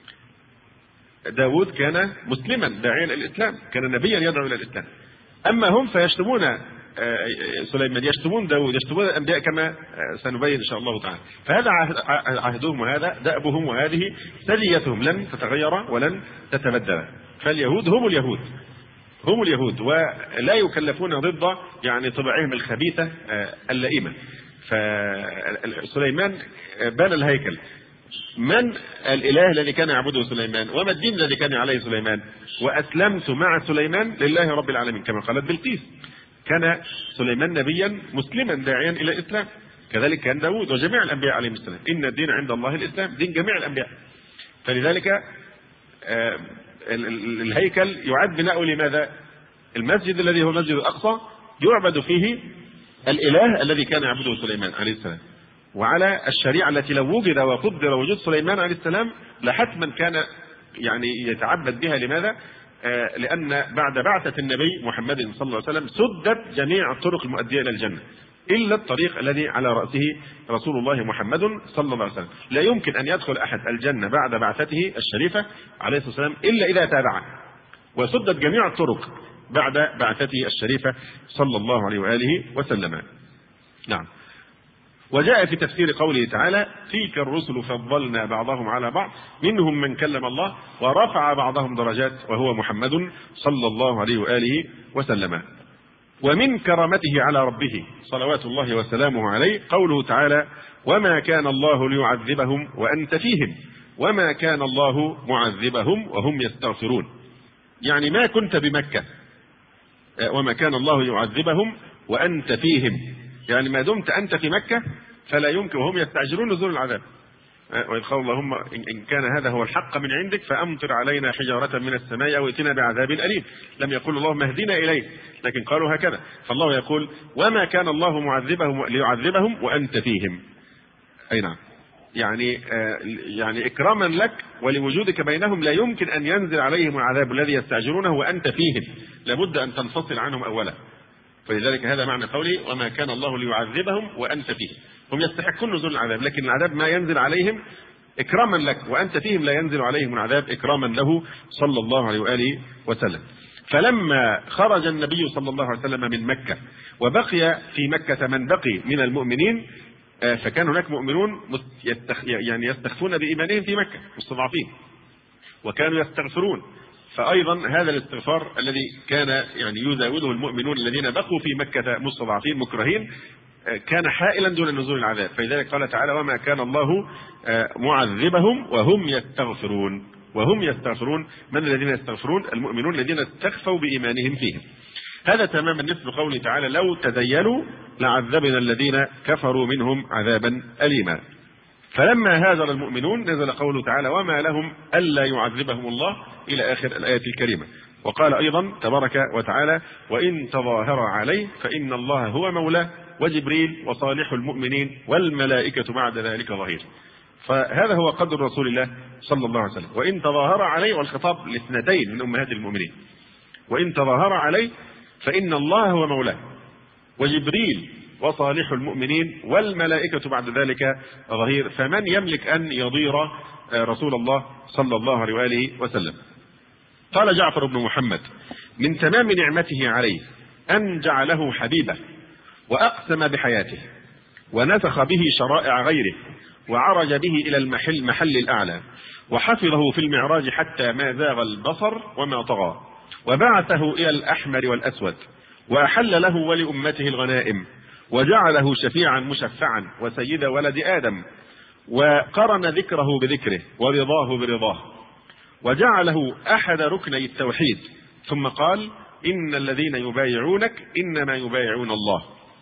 داود كان مسلما داعيا إلى الإسلام، كان نبيا يدعو إلى الإسلام. أما هم فيشتمون سليمان، يشتمون داود، يشتمون الأنبياء كما سنبين إن شاء الله تعالى. فهذا عهدهم وهذا دأبهم وهذه سجيتهم لن تتغير ولن تتبدل. فاليهود هم اليهود ولا يكلفون ضد يعني طباعهم الخبيثة اللئيمة. فسليمان بنى الهيكل. من الإله الذي كان يعبده سليمان؟ وما الدين الذي كان عليه سليمان؟ وأسلمت مع سليمان لله رب العالمين كما قالت بلقيس. كان سليمان نبيا مسلما داعيا إلى الإسلام، كذلك كان داود وجميع الأنبياء عليهم السلام. إن الدين عند الله الإسلام، دين جميع الأنبياء. فلذلك الهيكل يعد بناؤه لماذا؟ المسجد الذي هو المسجد الأقصى يعبد فيه الإله الذي كان يعبده سليمان عليه السلام، وعلى الشريعة التي لو وجد وقدر وجود سليمان عليه السلام لحتما كان يعني يتعبد بها. لماذا؟ لأن بعد بعثة النبي محمد صلى الله عليه وسلم سدت جميع الطرق المؤدية إلى الجنة إلا الطريق الذي على رأسه رسول الله محمد صلى الله عليه وسلم. لا يمكن أن يدخل أحد الجنة بعد بعثته الشريفة عليه الصلاة والسلام إلا إذا تابعه، وسدت جميع الطرق بعد بعثته الشريفة صلى الله عليه وآله وسلم. نعم. وجاء في تفسير قوله تعالى: تلك الرسل فضلنا بعضهم على بعض منهم من كلم الله ورفع بعضهم درجات وهو محمد صلى الله عليه وآله وسلم. ومن كرامته على ربه صلوات الله وسلامه عليه قوله تعالى: وما كان الله ليعذبهم وأنت فيهم وما كان الله معذبهم وهم يستغفرون. يعني ما كنت بمكة، وما كان الله يعذبهم وأنت فيهم، يعني ما دمت أنت في مكة فلا يمكن، وهم يستعجلون نزول العذاب. وإذ قال اللهم إن كان هذا هو الحق من عندك فأمطر علينا حجارة من السماء أو ائتنا بعذاب أليم. لم يقول اللهم اهدنا إليه، لكن قالوا هكذا. فالله يقول: وما كان الله معذبهم ليعذبهم وأنت فيهم. أي نعم، يعني إكراما لك ولوجودك بينهم لا يمكن أن ينزل عليهم العذاب الذي يستعجلونه وأنت فيهم، لابد أن تنفصل عنهم أولا. فلذلك هذا معنى قولي: وما كان الله ليعذبهم وأنت فيهم. هم يستحقون نزول العذاب، لكن العذاب ما ينزل عليهم إكراما لك، وأنت فيهم لا ينزل عليهم العذاب إكراما له صلى الله عليه وآله وسلم. فلما خرج النبي صلى الله عليه وسلم من مكة وبقي في مكة من بقي من المؤمنين، فكان هناك مؤمنون يعني يستخفون بإيمانهم في مكة مستضعفين، وكانوا يستغفرون. فأيضا هذا الاستغفار الذي كان يعني يزاوده المؤمنون الذين بقوا في مكة مستضعفين مكرهين كان حائلا دون نزول العذاب. فلذلك قال تعالى: وما كان الله معذبهم وهم يستغفرون. وهم يستغفرون، من الذين يستغفرون؟ المؤمنون الذين استخفوا بإيمانهم فيهم. هذا تماما مثل قوله تعالى: لو تزيلوا لعذبنا الذين كفروا منهم عذابا أليما. فلما هاجر المؤمنون نزل قوله تعالى: وما لهم ألا يعذبهم الله إلى آخر الآية الكريمة. وقال أيضا تبارك وتعالى: وإن تظاهر عليه فإن الله هو مولاه وجبريل وصالح المؤمنين والملائكة بعد ذلك ظهير. فهذا هو قدر رسول الله صلى الله عليه وسلم. وإن تظاهر عليه، والخطاب لاثنتين من أمهات المؤمنين. وإن تظاهر عليه فإن الله هو مولاه وجبريل وصالح المؤمنين والملائكة بعد ذلك ظهير. فمن يملك أن يضير رسول الله صلى الله عليه وآله وسلم؟ قال جعفر بن محمد: من تمام نعمته عليه أن جعله حبيبه وأقسم بحياته ونسخ به شرائع غيره وعرج به إلى المحل الأعلى وحفظه في المعراج حتى ما زاغ البصر وما طغى، وبعثه إلى الأحمر والأسود وأحل له ولأمته الغنائم وجعله شفيعا مشفعا وسيد ولد آدم، وقرن ذكره بذكره ورضاه برضاه، وجعله أحد ركني التوحيد. ثم قال: إن الذين يبايعونك إنما يبايعون الله.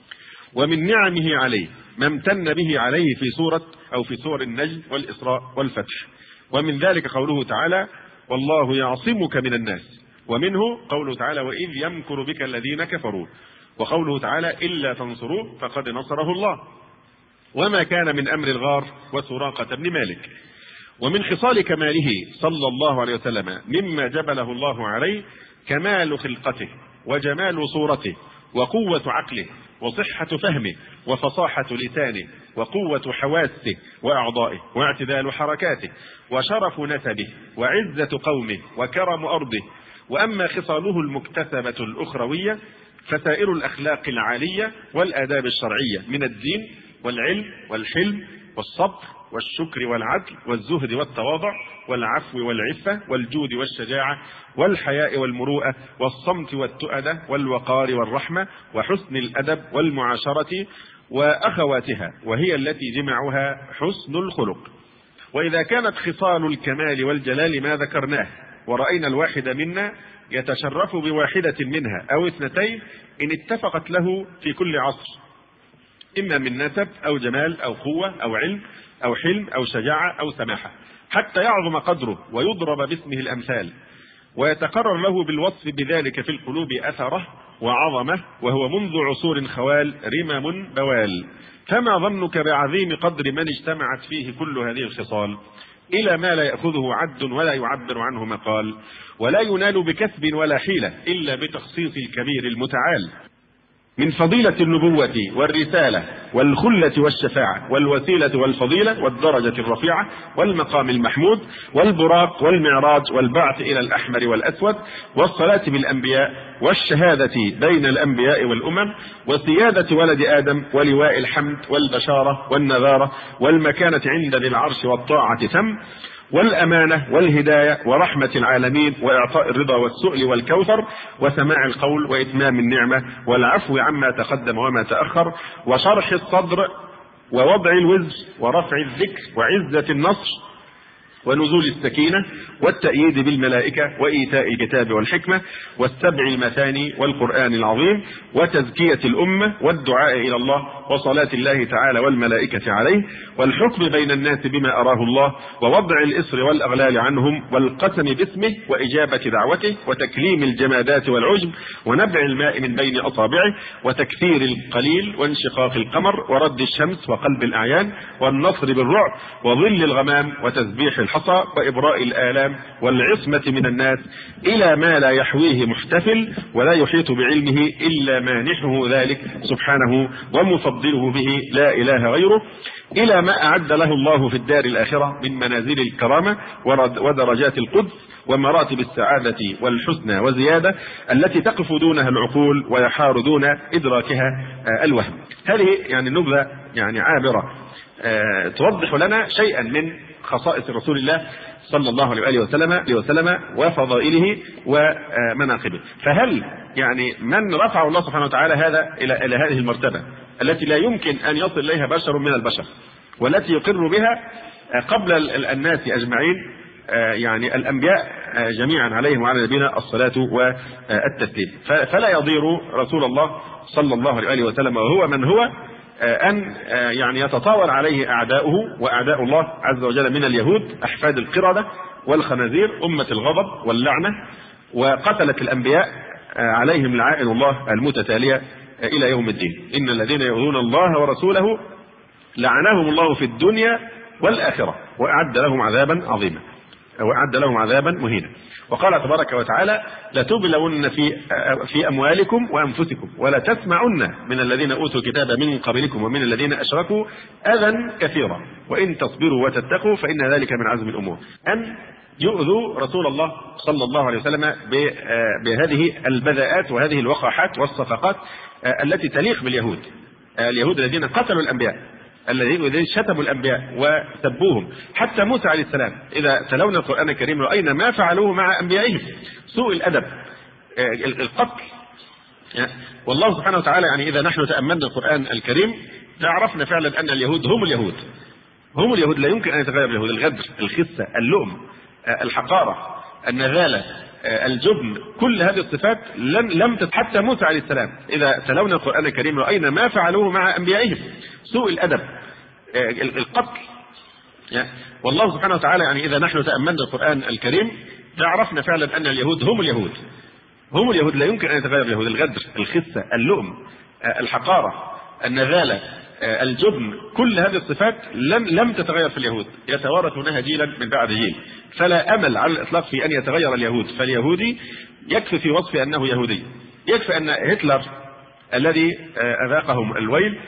ومن نعمه عليه ما امتن به عليه في سور النجم والإسراء والفتح. ومن ذلك قوله تعالى: والله يعصمك من الناس. ومنه قوله تعالى: وإذ يمكر بك الذين كفروا. وقوله تعالى: إلا تنصروه فقد نصره الله. وما كان من أمر الغار وسراقة بن مالك. ومن خصال كماله صلى الله عليه وسلم مما جبله الله عليه كمال خلقته وجمال صورته وقوة عقله وصحة فهمه وفصاحة لسانه وقوة حواسه وأعضائه واعتدال حركاته وشرف نسبه وعزة قومه وكرم أرضه. وأما خصاله المكتسبة الأخروية فسائر الأخلاق العالية والآداب الشرعية من الدين والعلم والحلم والصبر والشكر والعدل والزهد والتواضع والعفو والعفة والجود والشجاعة والحياء والمروءة والصمت والتؤدة والوقار والرحمة وحسن الأدب والمعاشرة وأخواتها، وهي التي جمعها حسن الخلق. وإذا كانت خصال الكمال والجلال ما ذكرناه ورأينا الواحد منا يتشرف بواحدة منها أو اثنتين إن اتفقت له في كل عصر، إما من نسب أو جمال أو قوة أو علم أو حلم أو شجاعة أو سماحة، حتى يعظم قدره ويضرب باسمه الأمثال ويتقرر له بالوصف بذلك في القلوب أثره وعظمه، وهو منذ عصور خوال رمم بوال. فما ظنك بعظيم قدر من اجتمعت فيه كل هذه الخصال إلى ما لا يأخذه عد ولا يعبر عنه مقال، ولا ينال بكسب ولا حيلة إلا بتخصيص الكبير المتعال من فضيلة النبوة والرسالة والخلة والشفاعة والوسيلة والفضيلة والدرجة الرفيعة والمقام المحمود والبراق والمعراج والبعث إلى الأحمر والأسود والصلاة بالأنبياء والشهادة بين الأنبياء والأمم وسيادة ولد آدم ولواء الحمد والبشارة والنذارة والمكانة عند ذي العرش والطاعة ثم والأمانة والهداية ورحمة العالمين وإعطاء الرضا والسؤل والكوثر وسماع القول وإتمام النعمة والعفو عما تقدم وما تأخر وشرح الصدر ووضع الوزر ورفع الذكر وعزة النصر ونزول السكينة والتأييد بالملائكة وإيتاء الكتاب والحكمة والسبع المثاني والقرآن العظيم وتزكية الأمة والدعاء إلى الله وصلاة الله تعالى والملائكة عليه والحكم بين الناس بما أراه الله ووضع الإصر والأغلال عنهم والقسم باسمه وإجابة دعوته وتكليم الجمادات والعجب ونبع الماء من بين أصابعه وتكثير القليل وانشقاق القمر ورد الشمس وقلب الأعيان والنصر بالرعب وظل الغمام وتسبيح الحصى وإبراء الآلام والعصمة من الناس إلى ما لا يحويه محتفل ولا يحيط بعلمه إلا مانحه ذلك سبحانه ومفضله به لا إله غيره إلى ما أعد له الله في الدار الآخرة من منازل الكرامة ودرجات القدس ومراتب السعادة والحسنى وزيادة التي تقف دونها العقول ويحار دون إدراكها الوهم. هذه يعني نبذة يعني عابرة توضح لنا شيئا من خصائص رسول الله صلى الله عليه وسلم وفضائله ومناقبه. فهل يعني من رفع الله سبحانه وتعالى هذا إلى هذه المرتبة التي لا يمكن أن يصل إليها بشر من البشر والتي يقر بها قبل الناس أجمعين يعني الأنبياء جميعا عليهم وعلى نبينا الصلاة والتسليم، فلا يضير رسول الله صلى الله عليه وسلم وهو من هو أن يعني يتطاول عليه أعداؤه وأعداء الله عز وجل من اليهود أحفاد القردة والخنازير أمة الغضب واللعنة وقتلة الأنبياء عليهم لعائن الله المتتالية إلى يوم الدين. إن الذين يؤذون الله ورسوله لعنهم الله في الدنيا والآخرة وأعد لهم عذابا عظيما وأعد لهم عذابا مهينا. وقال تبارك وتعالى لتبلون في أموالكم وأنفسكم ولا تسمعن من الذين أوتوا الكتاب من قبلكم ومن الذين أشركوا أذى كثيرا وإن تصبروا وتتقوا فإن ذلك من عزم الأمور. أن يؤذوا رسول الله صلى الله عليه وسلم بهذه البذاءات وهذه الوقاحات والصفقات التي تليق باليهود، اليهود الذين قتلوا الأنبياء الذين شتموا الأنبياء وسبوهم. حتى موسى عليه السلام إذا تلونا القرآن الكريم رأينا ما فعلوه مع أنبيائهم، سوء الأدب، القتل. والله سبحانه وتعالى يعني إذا نحن تأملنا القرآن الكريم عرفنا فعلا أن اليهود هم اليهود لا يمكن أن يتغير اليهود. الغدر، الخسة، اللؤم، الحقارة، النذالة، الجبن، كل هذه الصفات لم حتى موسى عليه السلام إذا تلونا القرآن الكريم رأينا ما فعلوه مع أنبيائهم، سوء الأدب، القتل. والله سبحانه وتعالى يعني إذا نحن تأملنا القرآن الكريم عرفنا فعلا أن اليهود هم اليهود لا يمكن أن يتغير اليهود. الغدر، الخسة، اللؤم، الحقارة، النذالة، الجبن، كل هذه الصفات لم تتغير في اليهود، يتوارثونها جيلا من بعد جيل، فلا أمل على الإطلاق في أن يتغير اليهود. فاليهودي يكفي في وصفه أنه يهودي، يكفي أن هتلر الذي أذاقهم الويل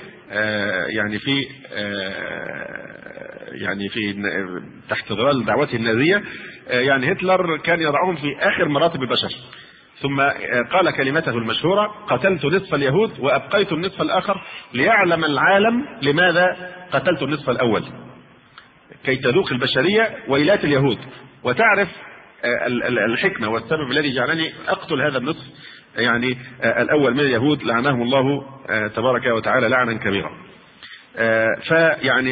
يعني في تحت ظلال دعوته النازية، يعني هتلر كان يضعهم في آخر مراتب البشر، ثم قال كلمته المشهورة: قتلت نصف اليهود وأبقيت النصف الآخر ليعلم العالم لماذا قتلت النصف الأول، كي تذوق البشرية ويلات اليهود وتعرف الحكمة والسبب الذي جعلني أقتل هذا النصف يعني الأول من اليهود لعنهم الله تبارك وتعالى لعنا كبيرا. فيعني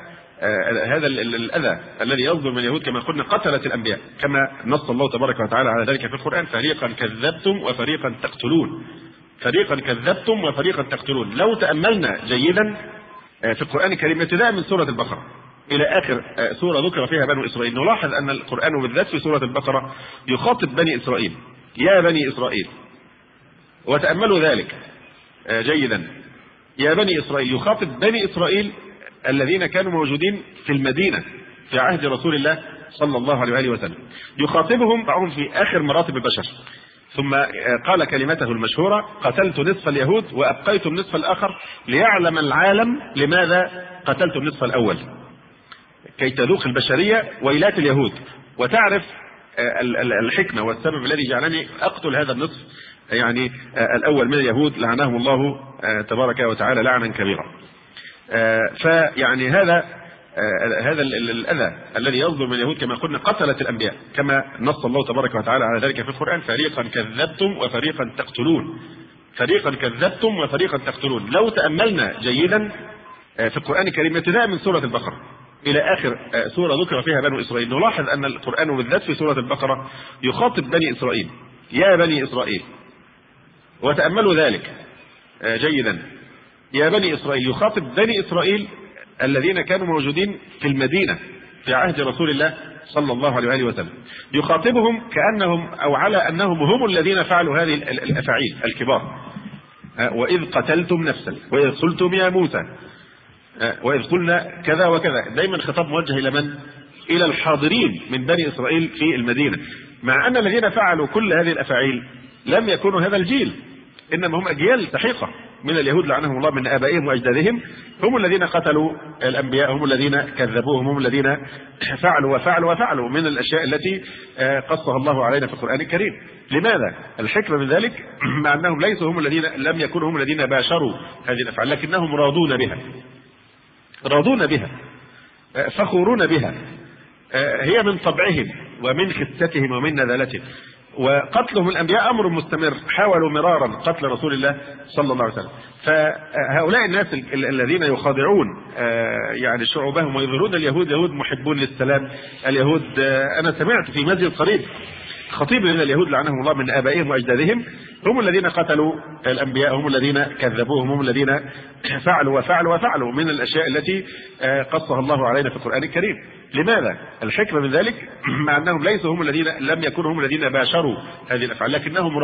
هذا الأذى الذي يصدر من اليهود كما قلنا قتلت الأنبياء، كما نص الله تبارك وتعالى على ذلك في القرآن: فريقا كذبتم وفريقا تقتلون. فريقا كذبتم وفريقا تقتلون. لو تأملنا جيدا في القرآن الكريم ابتداء من سورة البقرة إلى آخر سورة ذكر فيها بنو إسرائيل، نلاحظ أن القرآن بالذات في سورة البقرة يخاطب بني إسرائيل: يا بني إسرائيل. وتأملوا ذلك جيدا، يا بني إسرائيل، يخاطب بني إسرائيل الذين كانوا موجودين في المدينة في عهد رسول الله صلى الله عليه وآله وسلم، يخاطبهم معهم في آخر مراتب البشر، ثم قال كلمته المشهورة: قتلت نصف اليهود وأبقيت النصف الآخر ليعلم العالم لماذا قتلت النصف الأول، كي تذوق البشرية ويلات اليهود وتعرف الحكمة والسبب الذي جعلني أقتل هذا النصف يعني الأول من اليهود لعنهم الله تبارك وتعالى لعنا كبيرا. فيعني هذا الأذى الذي يصدر من اليهود كما قلنا قتلت الأنبياء، كما نص الله تبارك وتعالى على ذلك في القرآن: فريقا كذبتم وفريقا تقتلون. فريقا كذبتم وفريقا تقتلون. لو تأملنا جيدا في القرآن الكريم ابتداء من سورة البقرة إلى آخر سورة ذكر فيها بنو إسرائيل، نلاحظ أن القرآن بالذات في سورة البقرة يخاطب بني إسرائيل: يا بني إسرائيل. وتأملوا ذلك جيدا، يا بني إسرائيل، يخاطب بني إسرائيل الذين كانوا موجودين في المدينة في عهد رسول الله صلى الله عليه وآله وسلم، يخاطبهم كأنهم أو على أنهم هم الذين فعلوا هذه الأفاعيل الكبار: وإذ قتلتم نفسا وإذ قلتم يا موسى وإذ قلنا كذا وكذا. دايما خطاب موجه إلى من؟ إلى الحاضرين من بني إسرائيل في المدينة، مع أن الذين فعلوا كل هذه الأفاعيل لم يكونوا هذا الجيل، إنما هم أجيال سحيقة من اليهود لعنهم الله من آبائهم وأجدادهم، هم الذين قتلوا الأنبياء، هم الذين كذبوهم، هم الذين فعلوا من الأشياء التي قصها الله علينا في القرآن الكريم. لماذا؟ الحكمة من ذلك مع أنهم ليسوا هم الذين لم يكونوا هم الذين باشروا هذه الأفعال، لكنهم راضون بها فخورون بها، هي من طبعهم ومن خستهم ومن نذالتهم. وقتلهم الأنبياء أمر مستمر، حاولوا مرارا قتل رسول الله صلى الله عليه وسلم. فهؤلاء الناس الذين يخادعون يعني شعوبهم ويظهرون اليهود محبون للسلام، اليهود أنا سمعت في مسجد قريب خطيب من اليهود لعنهم الله من آبائهم وأجدادهم هم الذين قتلوا الأنبياء، هم الذين كذبوهم، هم الذين فعلوا من الأشياء التي قصها الله علينا في القرآن الكريم. لماذا؟ الحكمة من ذلك مع أنهم ليسوا هم الذين لم يكونوا هم الذين باشروا هذه الأفعال، لكنهم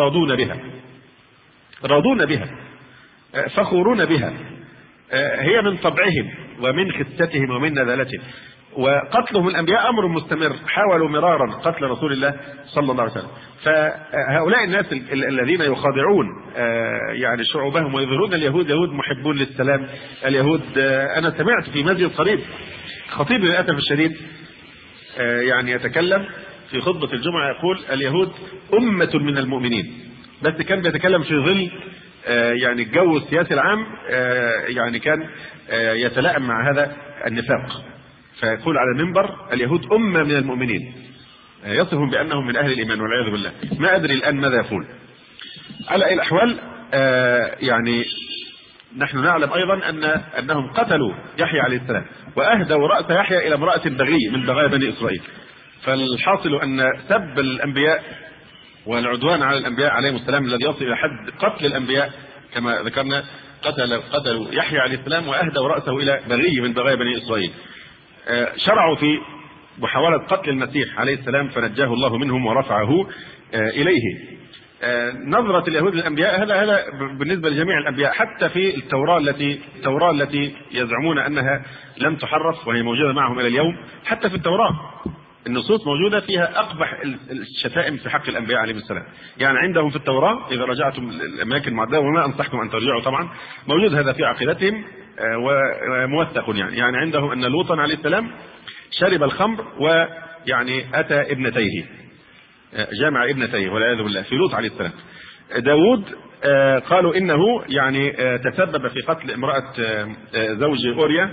راضون بها فخورون بها، هي من طبعهم ومن خستهم ومن نذالتهم. وقتلهم الأنبياء أمر مستمر، حاولوا مرارا قتل رسول الله صلى الله عليه وسلم. فهؤلاء الناس الذين يخادعون يعني شعوبهم ويظهرون اليهود محبون للسلام، اليهود أنا سمعت في مسجد قريب خطيب للأسف الشديد يعني يتكلم في خطبة الجمعة يقول: اليهود أمة من المؤمنين، بس كان بيتكلم في ظل يعني الجو السياسي العام يعني كان يتلائم مع هذا النفاق، فيقول على المنبر: اليهود أمة من المؤمنين، يصفهم بأنهم من أهل الإيمان والعياذ بالله. ما أدري الآن ماذا يقول. على أي الأحوال يعني نحن نعلم أيضا أنهم قتلوا يحيى عليه السلام وأهدوا رأس يحيى إلى امرأة بغي من بغايا بني إسرائيل. فالحاصل أن سب الأنبياء والعدوان على الأنبياء عليهم السلام الذي يصل إلى حد قتل الأنبياء كما ذكرنا، قتلوا يحيى عليه السلام وأهدوا رأسه إلى بغي من بغايا بني إسرائيل. شرعوا في محاولة قتل المسيح عليه السلام فنجاه الله منهم ورفعه إليه. نظرة اليهود للأنبياء هذا بالنسبة لجميع الأنبياء، حتى في التوراة التي يزعمون أنها لم تحرف وهي موجودة معهم إلى اليوم. حتى في التوراة النصوص موجودة فيها أقبح الشتائم في حق الأنبياء عليهم السلام. يعني عندهم في التوراة إذا رجعتم الأماكن المعدة، وما أنصحكم أن ترجعوا طبعا، موجود هذا في عقيدتهم وموثق. يعني عندهم أن لوطا عليه السلام شرب الخمر ويعني أتى ابنتيه، جامع ابنتيه والعياذ بالله، في لوط عليه السلام. داود قالوا إنه يعني تسبب في قتل امرأة زوج أوريا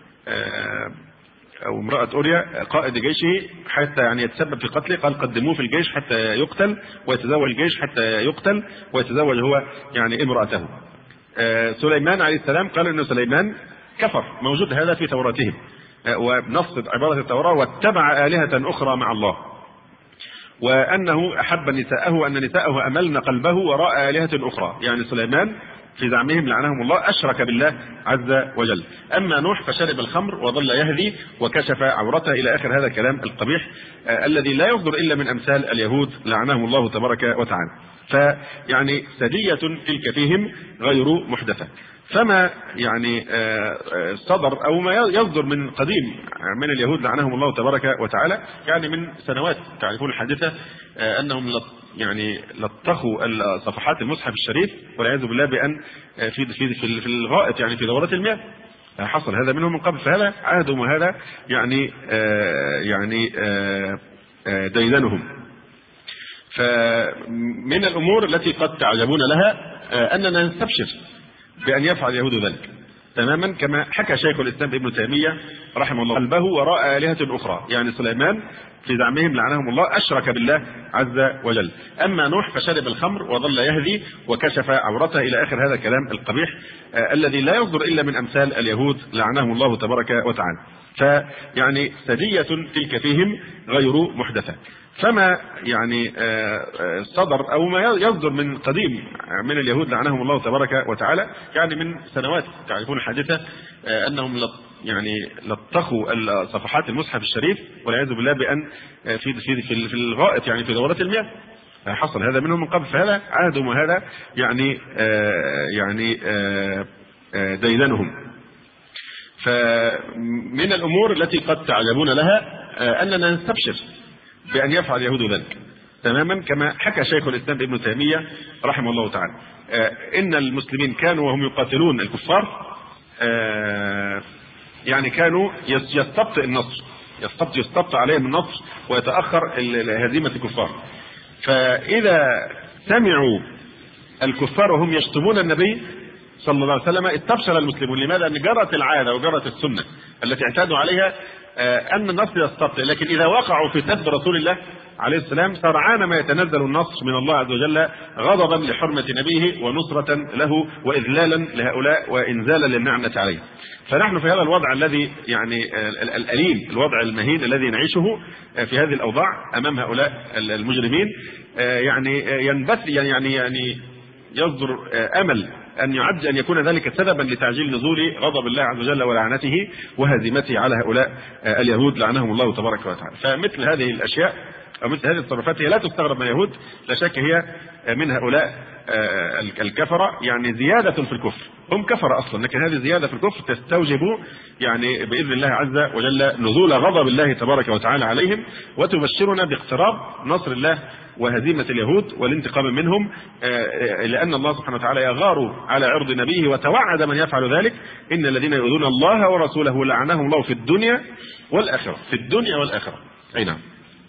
أو امرأة أوريا قائد جيشه، حتى يعني يتسبب في قتله. قال قدموه في الجيش حتى يقتل ويتزوج الجيش حتى يقتل ويتزوج هو يعني امرأته. سليمان عليه السلام قال إنه سليمان كفر، موجود هذا في توراتهم، ونص عبارة التوراة واتبع آلهة أخرى مع الله، وأنه أحب نساءه وأن نساءه أملن قلبه وراء آلهة أخرى. يعني سليمان في زعمهم لعنهم الله أشرك بالله عز وجل. أما نوح فشرب الخمر وظل يهدي وكشف عورته إلى آخر هذا الكلام القبيح الذي لا يصدر إلا من أمثال اليهود لعنهم الله تبارك وتعالى. فيعني سدية تلك فيهم غير محدثة. فما يعني صدر أو ما يصدر من قديم من اليهود لعنهم الله تبارك وتعالى، يعني من سنوات تعرفون الحادثة أنهم يعني لطخوا صفحات المصحف الشريف والعياذ بالله بأن في الغائط، يعني في دورات المياه. حصل هذا منهم من قبل، فهذا عهدهم وهذا يعني ديدنهم. فمن الأمور التي قد تعجبون لها أننا نستبشر بأن يفعل اليهود ذلك تماما، كما حكى شيخ الإسلام ابن تيمية رحمه الله قلبه وراء آلهة أخرى. يعني سليمان في زعمهم لعنهم الله أشرك بالله عز وجل. أما نوح فشرب الخمر وظل يهدي وكشف عورته إلى آخر هذا الكلام القبيح الذي لا يصدر إلا من أمثال اليهود لعنهم الله تبارك وتعالى. فيعني سدية تلك فيهم غير محدثة. فما يعني صدر أو ما يصدر من قديم من اليهود لعنهم الله تبارك وتعالى، يعني من سنوات تعرفون الحادثة أنهم يعني لطخوا صفحات المصحف الشريف والعياذ بالله بأن في الغائط، يعني في دورات المياه. حصل هذا منهم من قبل، فهذا عهدهم وهذا يعني ديدنهم. فمن الأمور التي قد تعجبون لها أننا نستبشر بأن يفعل اليهود ذلك تماما، كما حكى شيخ الإسلام ابن تيمية رحمه الله تعالى. إن المسلمين كانوا وهم يقاتلون الكفار يعني كانوا يستبطئ النصر، يستبطئ عليهم النصر ويتأخر هزيمة الكفار. فإذا سمعوا الكفار وهم يشتمون النبي صلى الله عليه وسلم استبشر المسلمون. لماذا؟ أن جرت العادة وجرت السنة التي اعتادوا عليها أن النصر يستبطئ، لكن إذا وقعوا في سب رسول الله عليه السلام سرعان ما يتنزل النصر من الله عز وجل غضبا لحرمة نبيه ونصرة له وإذلالا لهؤلاء وإنزالا للنعمة عليه. فنحن في هذا الوضع الذي يعني الأليم، الوضع المهين الذي نعيشه في هذه الأوضاع أمام هؤلاء المجرمين، يعني ينبث يعني يصدر أمل أن يكون ذلك سببا لتعجيل نزول غضب الله عز وجل ولعنته وهزيمته على هؤلاء اليهود لعنهم الله تبارك وتعالى. فمثل هذه الأشياء أو مثل هذه التصرفات هي لا تستغرب من اليهود، لا شك هي من هؤلاء الكفرة، يعني زيادة في الكفر. هم كفر أصلا، لكن هذه زيادة في الكفر تستوجب يعني بإذن الله عز وجل نزول غضب الله تبارك وتعالى عليهم، وتبشرنا باقتراب نصر الله وهزيمة اليهود والانتقام منهم، لأن الله سبحانه وتعالى يغار على عرض نبيه وتوعد من يفعل ذلك إن الذين يؤذون الله ورسوله لعنهم الله في الدنيا والآخرة، في الدنيا والآخرة. أي نعم.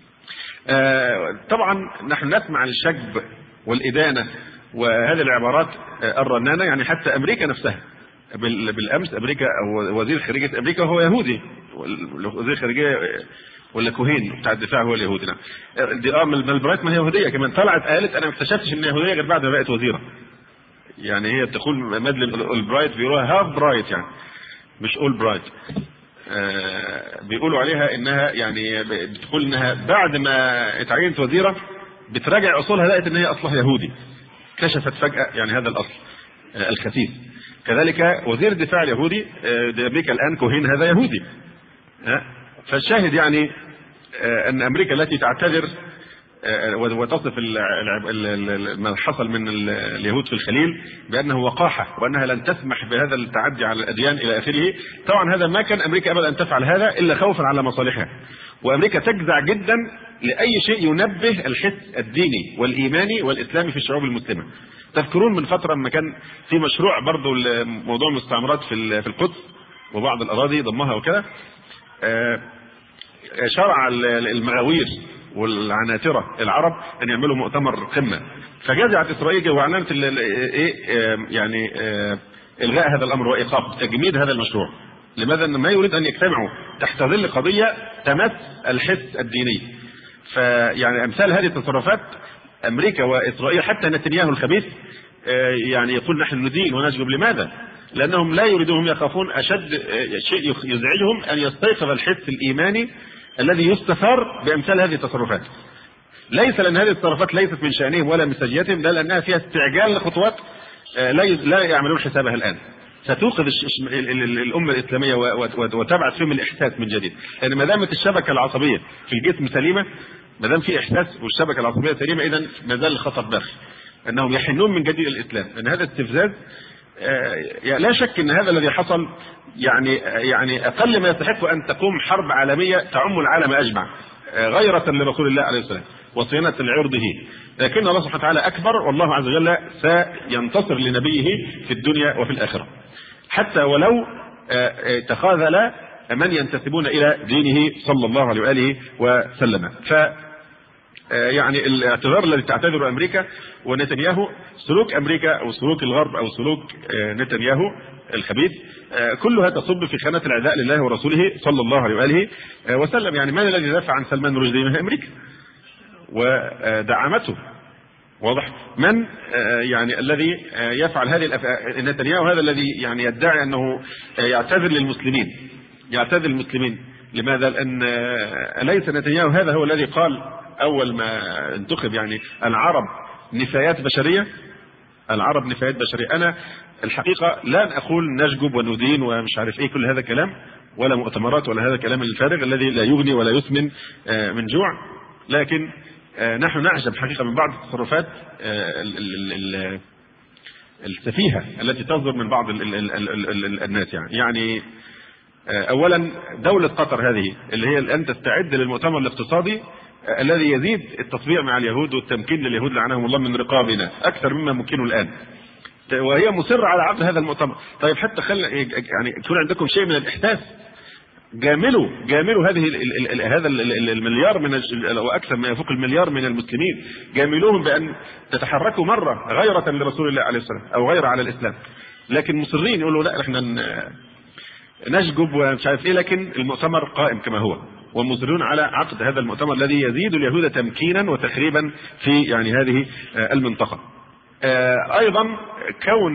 طبعا نحن نسمع الشجب والإدانة وهذه العبارات الرنانة، يعني حتى أمريكا نفسها بالأمس أمريكا أو وزير خارجية أمريكا وهو يهودي، وزير خارجية ولا كوهين بتاع الدفاع هو اليهودي. نعم. دي البرايت ما هي يهودية كمان، طلعت قالت أنا ما اكتشفتش إن يهودية غير بعد ما بقت وزيرة. يعني هي تقول مادلين البرايت بيقولوها هاف برايت، يعني مش أول برايت. بيقولوا عليها إنها يعني بتقول إنها بعد ما اتعينت وزيرة بتراجع أصولها لقيت إن هي أصلها يهودي، كشفت فجأة يعني هذا الأصل الخسيس. كذلك وزير الدفاع اليهودي أمريكا الآن كوهين هذا يهودي. فالشاهد يعني أن أمريكا التي تعتذر وتصف ما حصل من اليهود في الخليل بأنه وقاحة وأنها لن تسمح بهذا التعدي على الأديان إلى آخره. طبعا هذا ما كان أمريكا أبدا أن تفعل هذا إلا خوفا على مصالحها، وأمريكا تجزع جدا لأي شيء ينبه الحس الديني والإيماني والإسلامي في الشعوب المسلمة. تذكرون من فترة ما كان في مشروع برضو موضوع المستعمرات في القدس وبعض الأراضي ضمها وكذا، شرع المغاوير والعناترة العرب أن يعملوا مؤتمر قمة، فجزعت إسرائيل واعلنت يعني إلغاء هذا الأمر وإيقاف تجميد هذا المشروع. لماذا؟ ما يريد أن يجتمعوا تحت ظل قضية تمس الحس الديني. فيعني أمثال هذه التصرفات أمريكا وإسرائيل، حتى نتنياهو الخبيث يعني يقول نحن ندين ونجلب. لماذا؟ لأنهم لا يريدون، يخافون أشد شيء يزعجهم أن يستيقظ الحس الإيماني الذي يستثار بأمثال هذه التصرفات. ليس لأن هذه التصرفات ليست من شأنهم ولا من سجيتهم، بل لأنها فيها استعجال لخطوات لا يعملون حسابها الآن، ستوقظ الأمة الإسلامية وتبعث فيهم الإحساس من جديد. لأن ما دامت الشبكة العصبية في الجسم سليمة، ما دام في إحساس والشبكة العصبية سليمة، إذا ما زال الخطر باقي أنهم يحنون من جديد الإسلام. أن هذا استفزاز لا شك أن هذا الذي حصل يعني أقل ما يستحق أن تقوم حرب عالمية تعم العالم أجمع غيرة لرسول الله عليه السلام وصيانة لعرضه. لكن الله سبحانه وتعالى أكبر، والله عز وجل سينتصر لنبيه في الدنيا وفي الآخرة، حتى ولو تخاذل من ينتسبون إلى دينه صلى الله عليه وآله وسلم. يعني الاعتذار الذي تعتذر أمريكا ونتنياهو، سلوك أمريكا أو سلوك الغرب أو سلوك نتنياهو الخبيث، كلها تصب في خانة العداء لله ورسوله صلى الله عليه وآله وسلم. يعني من الذي دافع عن سلمان رشدي؟ من أمريكا ودعمته. واضح؟ من يعني الذي يفعل هذه نتنياهو هذا الذي يعني يدعي أنه يعتذر للمسلمين، يعتذر للمسلمين. لماذا؟ لأن أليس نتنياهو هذا هو الذي قال أول ما انتخب يعني العرب نفايات بشرية؟ العرب نفايات بشرية. أنا الحقيقة لن أقول نشجب وندين ومش عارف إيه كل هذا كلام، ولا مؤتمرات ولا هذا كلام الفارغ الذي لا يغني ولا يسمن من جوع، لكن نحن نعجب حقيقة من بعض التصرفات السفيهة التي تصدر من بعض الناس. يعني أولا دولة قطر هذه اللي هي الآن تستعد للمؤتمر الاقتصادي الذي يزيد التطبيع مع اليهود والتمكين لليهود لعنهم الله من رقابنا أكثر مما ممكنه الآن، وهي مصرة على عقد هذا المؤتمر. طيب حتى يعني يكون عندكم شيء من الإحساس، جاملوا هذا المليار من واكثر ما يفوق المليار من المسلمين، جاملوهم بان تتحركوا مره غيرة لرسول الله عليه السلام او غير على الاسلام. لكن مصرين يقولوا لا احنا نشجب ومش عارف ايه، لكن المؤتمر قائم كما هو، ومصرون على عقد هذا المؤتمر الذي يزيد اليهود تمكينا وتخريبا في يعني هذه المنطقه. ايضا كون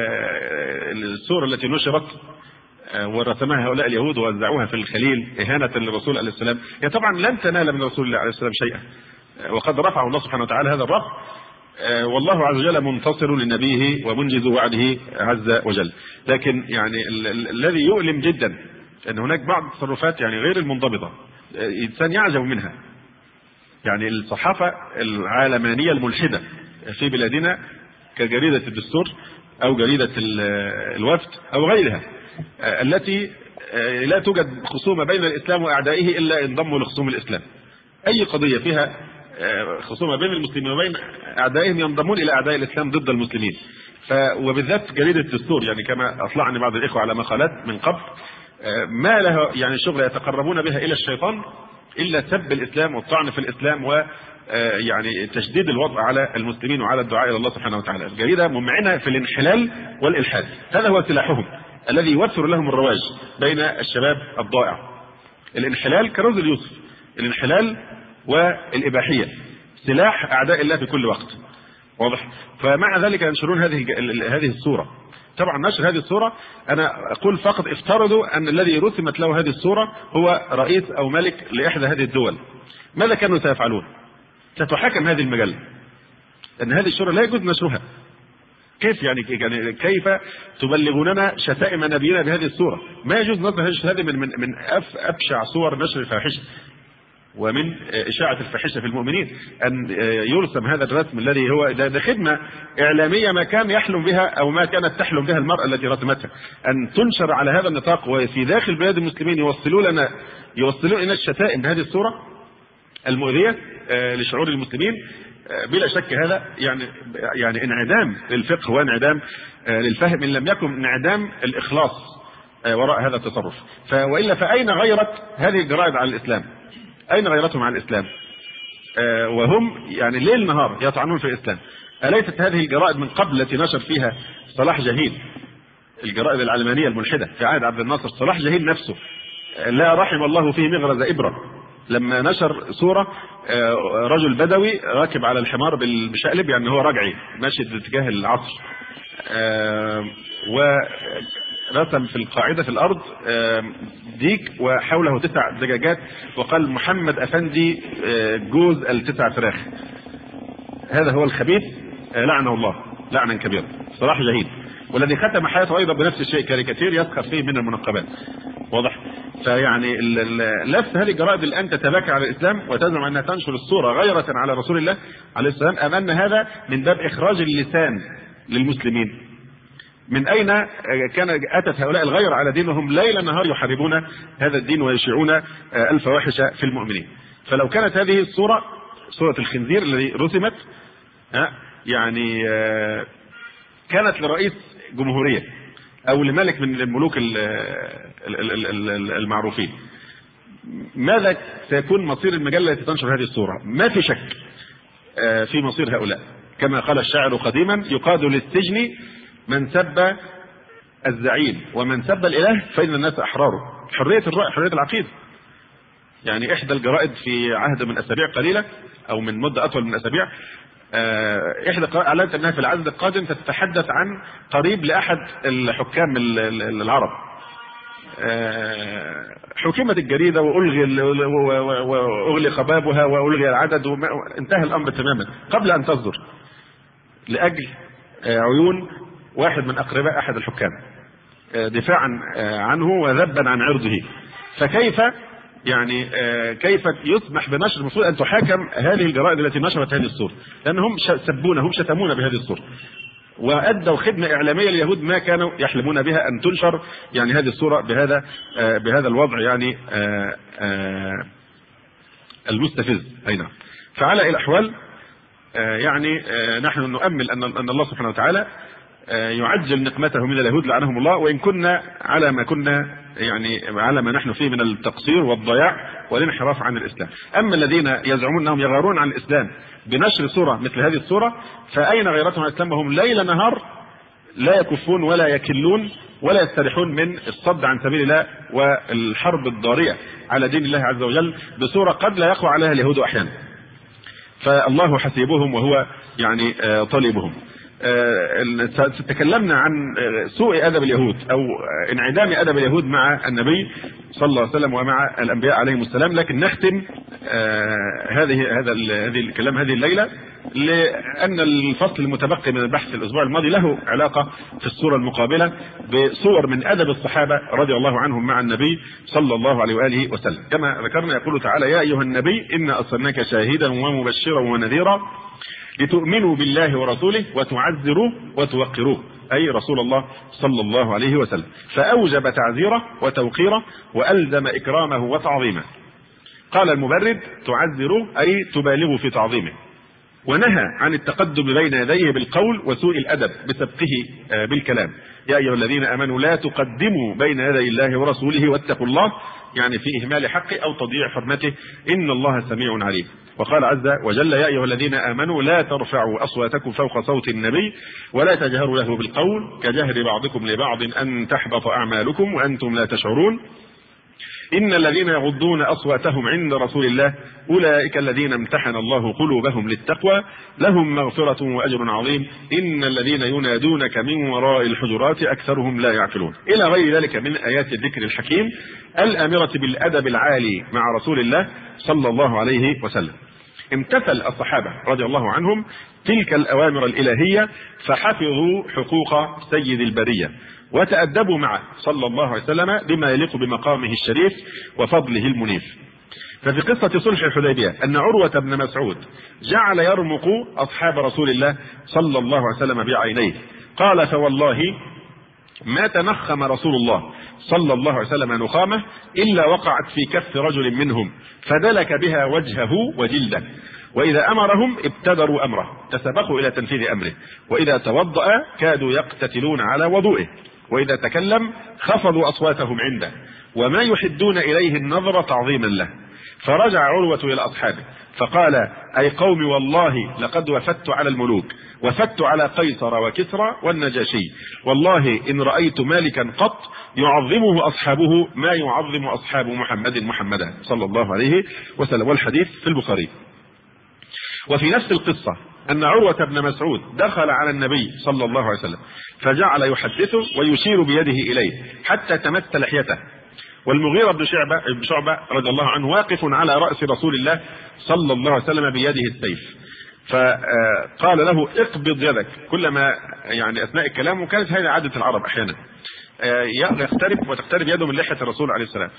الصوره التي نشرت ورسمها هؤلاء اليهود ووزعوها في الخليل إهانة للرسول عليه السلام، هي طبعا لن تنال من رسول الله عليه السلام شيئا، وقد رفعه الله سبحانه وتعالى هذا الرفع، والله عز وجل منتصر لنبيه ومنجز وعده عز وجل. لكن يعني الذي يؤلم جدا أن هناك بعض التصرفات يعني غير المنضبطة إنسان يعجب منها. يعني الصحافة العالمانية الملحدة في بلادنا كجريدة الدستور أو جريدة الوفد أو غيرها، التي لا توجد خصومة بين الإسلام وأعدائه إلا انضموا لخصوم الإسلام. أي قضية فيها خصومة بين المسلمين وبين أعدائهم ينضمون إلى أعداء الإسلام ضد المسلمين. وبالذات جريدة الدستور يعني كما أطلعني بعض الإخوة على مقالات من قبل، ما لها يعني شغل يتقربون بها إلى الشيطان إلا سب الإسلام والطعن في الإسلام ويعني تشديد الوضع على المسلمين وعلى الدعاء إلى الله سبحانه وتعالى. الجريدة ممعنة في الانحلال والإلحاد، هذا هو سلاحهم الذي يوفر لهم الرواج بين الشباب الضائع. الانحلال كرمز اليوسف، الانحلال والإباحية سلاح أعداء الله في كل وقت. واضح؟ فمع ذلك ينشرون هذه الصورة. طبعا نشر هذه الصورة، أنا أقول فقط افترضوا أن الذي رسمت له هذه الصورة هو رئيس أو ملك لإحدى هذه الدول، ماذا كانوا سيفعلون؟ ستحاكم هذه المجلة، أن هذه الصورة لا يجوز نشرها. كيف يعني كيف تبلغوننا شتائم نبينا بهذه الصورة؟ ما يجوز نشر هذه من أبشع صور نشر الفاحشة. ومن إشاعة الفاحشة في المؤمنين أن يرسم هذا الرسم الذي هو ده خدمة إعلامية ما كان يحلم بها أو ما كانت تحلم بها المرأة التي رسمتها، أن تنشر على هذا النطاق وفي داخل بلاد المسلمين يوصلون إلى الشتائم بهذه الصورة المؤذية لشعور المسلمين. بلا شك هذا يعني انعدام للفقه وانعدام للفهم، إن لم يكن انعدام الإخلاص وراء هذا التصرف. وإلا فأين غيرت هذه الجرائد على الإسلام؟ أين غيرتهم على الإسلام؟ وهم يعني ليل نهار يطعنون في الإسلام. أليست هذه الجرائد من قبل التي نشر فيها صلاح جاهين، الجرائد العلمانية الملحدة في عهد عبد الناصر، صلاح جاهين نفسه لا رحم الله فيه مغرز إبرة، لما نشر صورة رجل بدوي راكب على الحمار بالمشقلب، يعني هو رجعي ماشي باتجاه العصر، ورسم في القاعدة في الأرض ديك وحوله 9 دجاجات وقال محمد أفندي جوز ال9 فراخ. هذا هو الخبيث لعنه الله لعنا كبيرا صلاح جاهين، والذي ختم حياته أيضا بنفس الشيء، كاريكاتير يسخر فيه من المنقبات. واضح؟ فيعني لست هذه الجرائد الآن تتباكى على الإسلام وتزعم أنها تنشر الصورة غيرة على رسول الله عليه السلام، أم أن هذا من باب إخراج اللسان للمسلمين؟ من أين أتت هؤلاء الغير على دينهم ليل نهار يحاربون هذا الدين ويشيعون الفواحش في المؤمنين؟ فلو كانت هذه الصورة صورة الخنزير الذي رسمت يعني كانت لرئيس جمهورية أو لملك من الملوك المعروفين، ماذا سيكون مصير المجلة التي تنشر هذه الصورة؟ ما في شك في مصير هؤلاء، كما قال الشاعر قديما: يقاد للسجن من سب الزعيم ومن سب الإله فإن الناس أحرار. حرية الرأي، حرية العقيدة. يعني إحدى الجرائد في عهد من أسابيع قليلة أو من مدة أطول من أسابيع، إحدى أعلنت أنها في العدد القادم تتحدث عن قريب لأحد الحكام العرب. حكمت الجريدة وأغلق بابها وألغي العدد وانتهى الأمر تماما قبل أن تصدر، لأجل عيون واحد من أقرباء أحد الحكام دفاعا عنه وذبا عن عرضه. فكيف يعني كيف يسمح بنشر؟ المفروض أن تحاكم هذه الجرائد التي نشرت هذه الصورة، لأنهم سبونا، هم شتمونا بهذه الصورة وأدوا خدمة إعلامية لليهود ما كانوا يحلمون بها أن تنشر يعني هذه الصورة بهذا الوضع يعني المستفز. أي نعم. فعلى الأحوال يعني نحن نؤمل أن الله سبحانه وتعالى يعجل نقمته من اليهود لعنهم الله، وإن كنا على ما كنا يعني على ما نحن فيه من التقصير والضياع والانحراف عن الإسلام. أما الذين يزعمون أنهم يغارون عن الإسلام بنشر صورة مثل هذه الصورة، فأين غيرتهم عن الإسلام وهم ليل نهار لا يكفون ولا يكلون ولا يستريحون من الصد عن سبيل الله والحرب الضارية على دين الله عز وجل بصورة قد لا يقوى عليها اليهود أحيانا. فالله حسيبهم وهو يعني طالبهم. تكلمنا عن سوء أدب اليهود أو انعدام أدب اليهود مع النبي صلى الله عليه وسلم ومع الأنبياء عليهم السلام، لكن نختم هذا الكلام هذه الليلة، لأن الفصل المتبقي من البحث الأسبوع الماضي له علاقة في الصورة المقابلة بصور من أدب الصحابة رضي الله عنهم مع النبي صلى الله عليه وآله وسلم. كما ذكرنا يقول تعالى: يا أيها النبي إنا أرسلناك شاهدا ومبشرا ونذيرا لتؤمنوا بالله ورسوله وتعزروه وتوقروه، أي رسول الله صلى الله عليه وسلم. فأوجب تعزيره وتوقيره وألزم إكرامه وتعظيمه. قال المبرد: تعزروه أي تبالغوا في تعظيمه، ونهى عن التقدم بين يديه بالقول وسوء الأدب بسبقه بالكلام. يا أيها الذين آمنوا لا تقدموا بين يدي الله ورسوله واتقوا الله، يعني في إهمال حقه أو تضييع حرمته، إن الله سميع عليم. وقال عز وجل: يا أيها الذين آمنوا لا ترفعوا أصواتكم فوق صوت النبي ولا تجهروا له بالقول كجهر بعضكم لبعض أن تحبط أعمالكم وأنتم لا تشعرون. إن الذين يغضون أصواتهم عند رسول الله أولئك الذين امتحن الله قلوبهم للتقوى لهم مغفرة وأجر عظيم. إن الذين ينادونك من وراء الحجرات أكثرهم لا يعقلون، إلى غير ذلك من آيات الذكر الحكيم الآمرة بالأدب العالي مع رسول الله صلى الله عليه وسلم. امتثل الصحابة رضي الله عنهم تلك الأوامر الإلهية فحفظوا حقوق سيد البرية وتأدبوا معه صلى الله عليه وسلم بما يليق بمقامه الشريف وفضله المنيف. ففي قصة صلح الحديبية أن عروة بن مسعود جعل يرمق أصحاب رسول الله صلى الله عليه وسلم بعينيه. قال فوالله ما تنخم رسول الله صلى الله عليه وسلم نخامة إلا وقعت في كف رجل منهم فدلك بها وجهه وجلده، وإذا أمرهم ابتدروا أمره تسبقوا إلى تنفيذ أمره، وإذا توضأ كادوا يقتتلون على وضوئه، وإذا تكلم خفضوا أصواتهم عنده، وما يحدون إليه النظر تعظيما له. فرجع عروة إلى أصحابه فقال أي قوم والله لقد وفدت على الملوك، وفدت على قيصر وكسرى والنجاشي، والله إن رأيت مالكا قط يعظمه أصحابه ما يعظم أصحاب محمدا صلى الله عليه وسلم. والحديث في البخاري. وفي نفس القصة أن عروة بن مسعود دخل على النبي صلى الله عليه وسلم فجعل يحدثه ويشير بيده إليه حتى تمس لحيته، والمغيرة بن شعبة رضي الله عنه واقف على رأس رسول الله صلى الله عليه وسلم بيده السيف، فقال له اقبض يدك كلما يعني أثناء الكلام، وكانت هذه عادة العرب أحيانا يقترب وتقترب يده من لحية الرسول عليه السلام،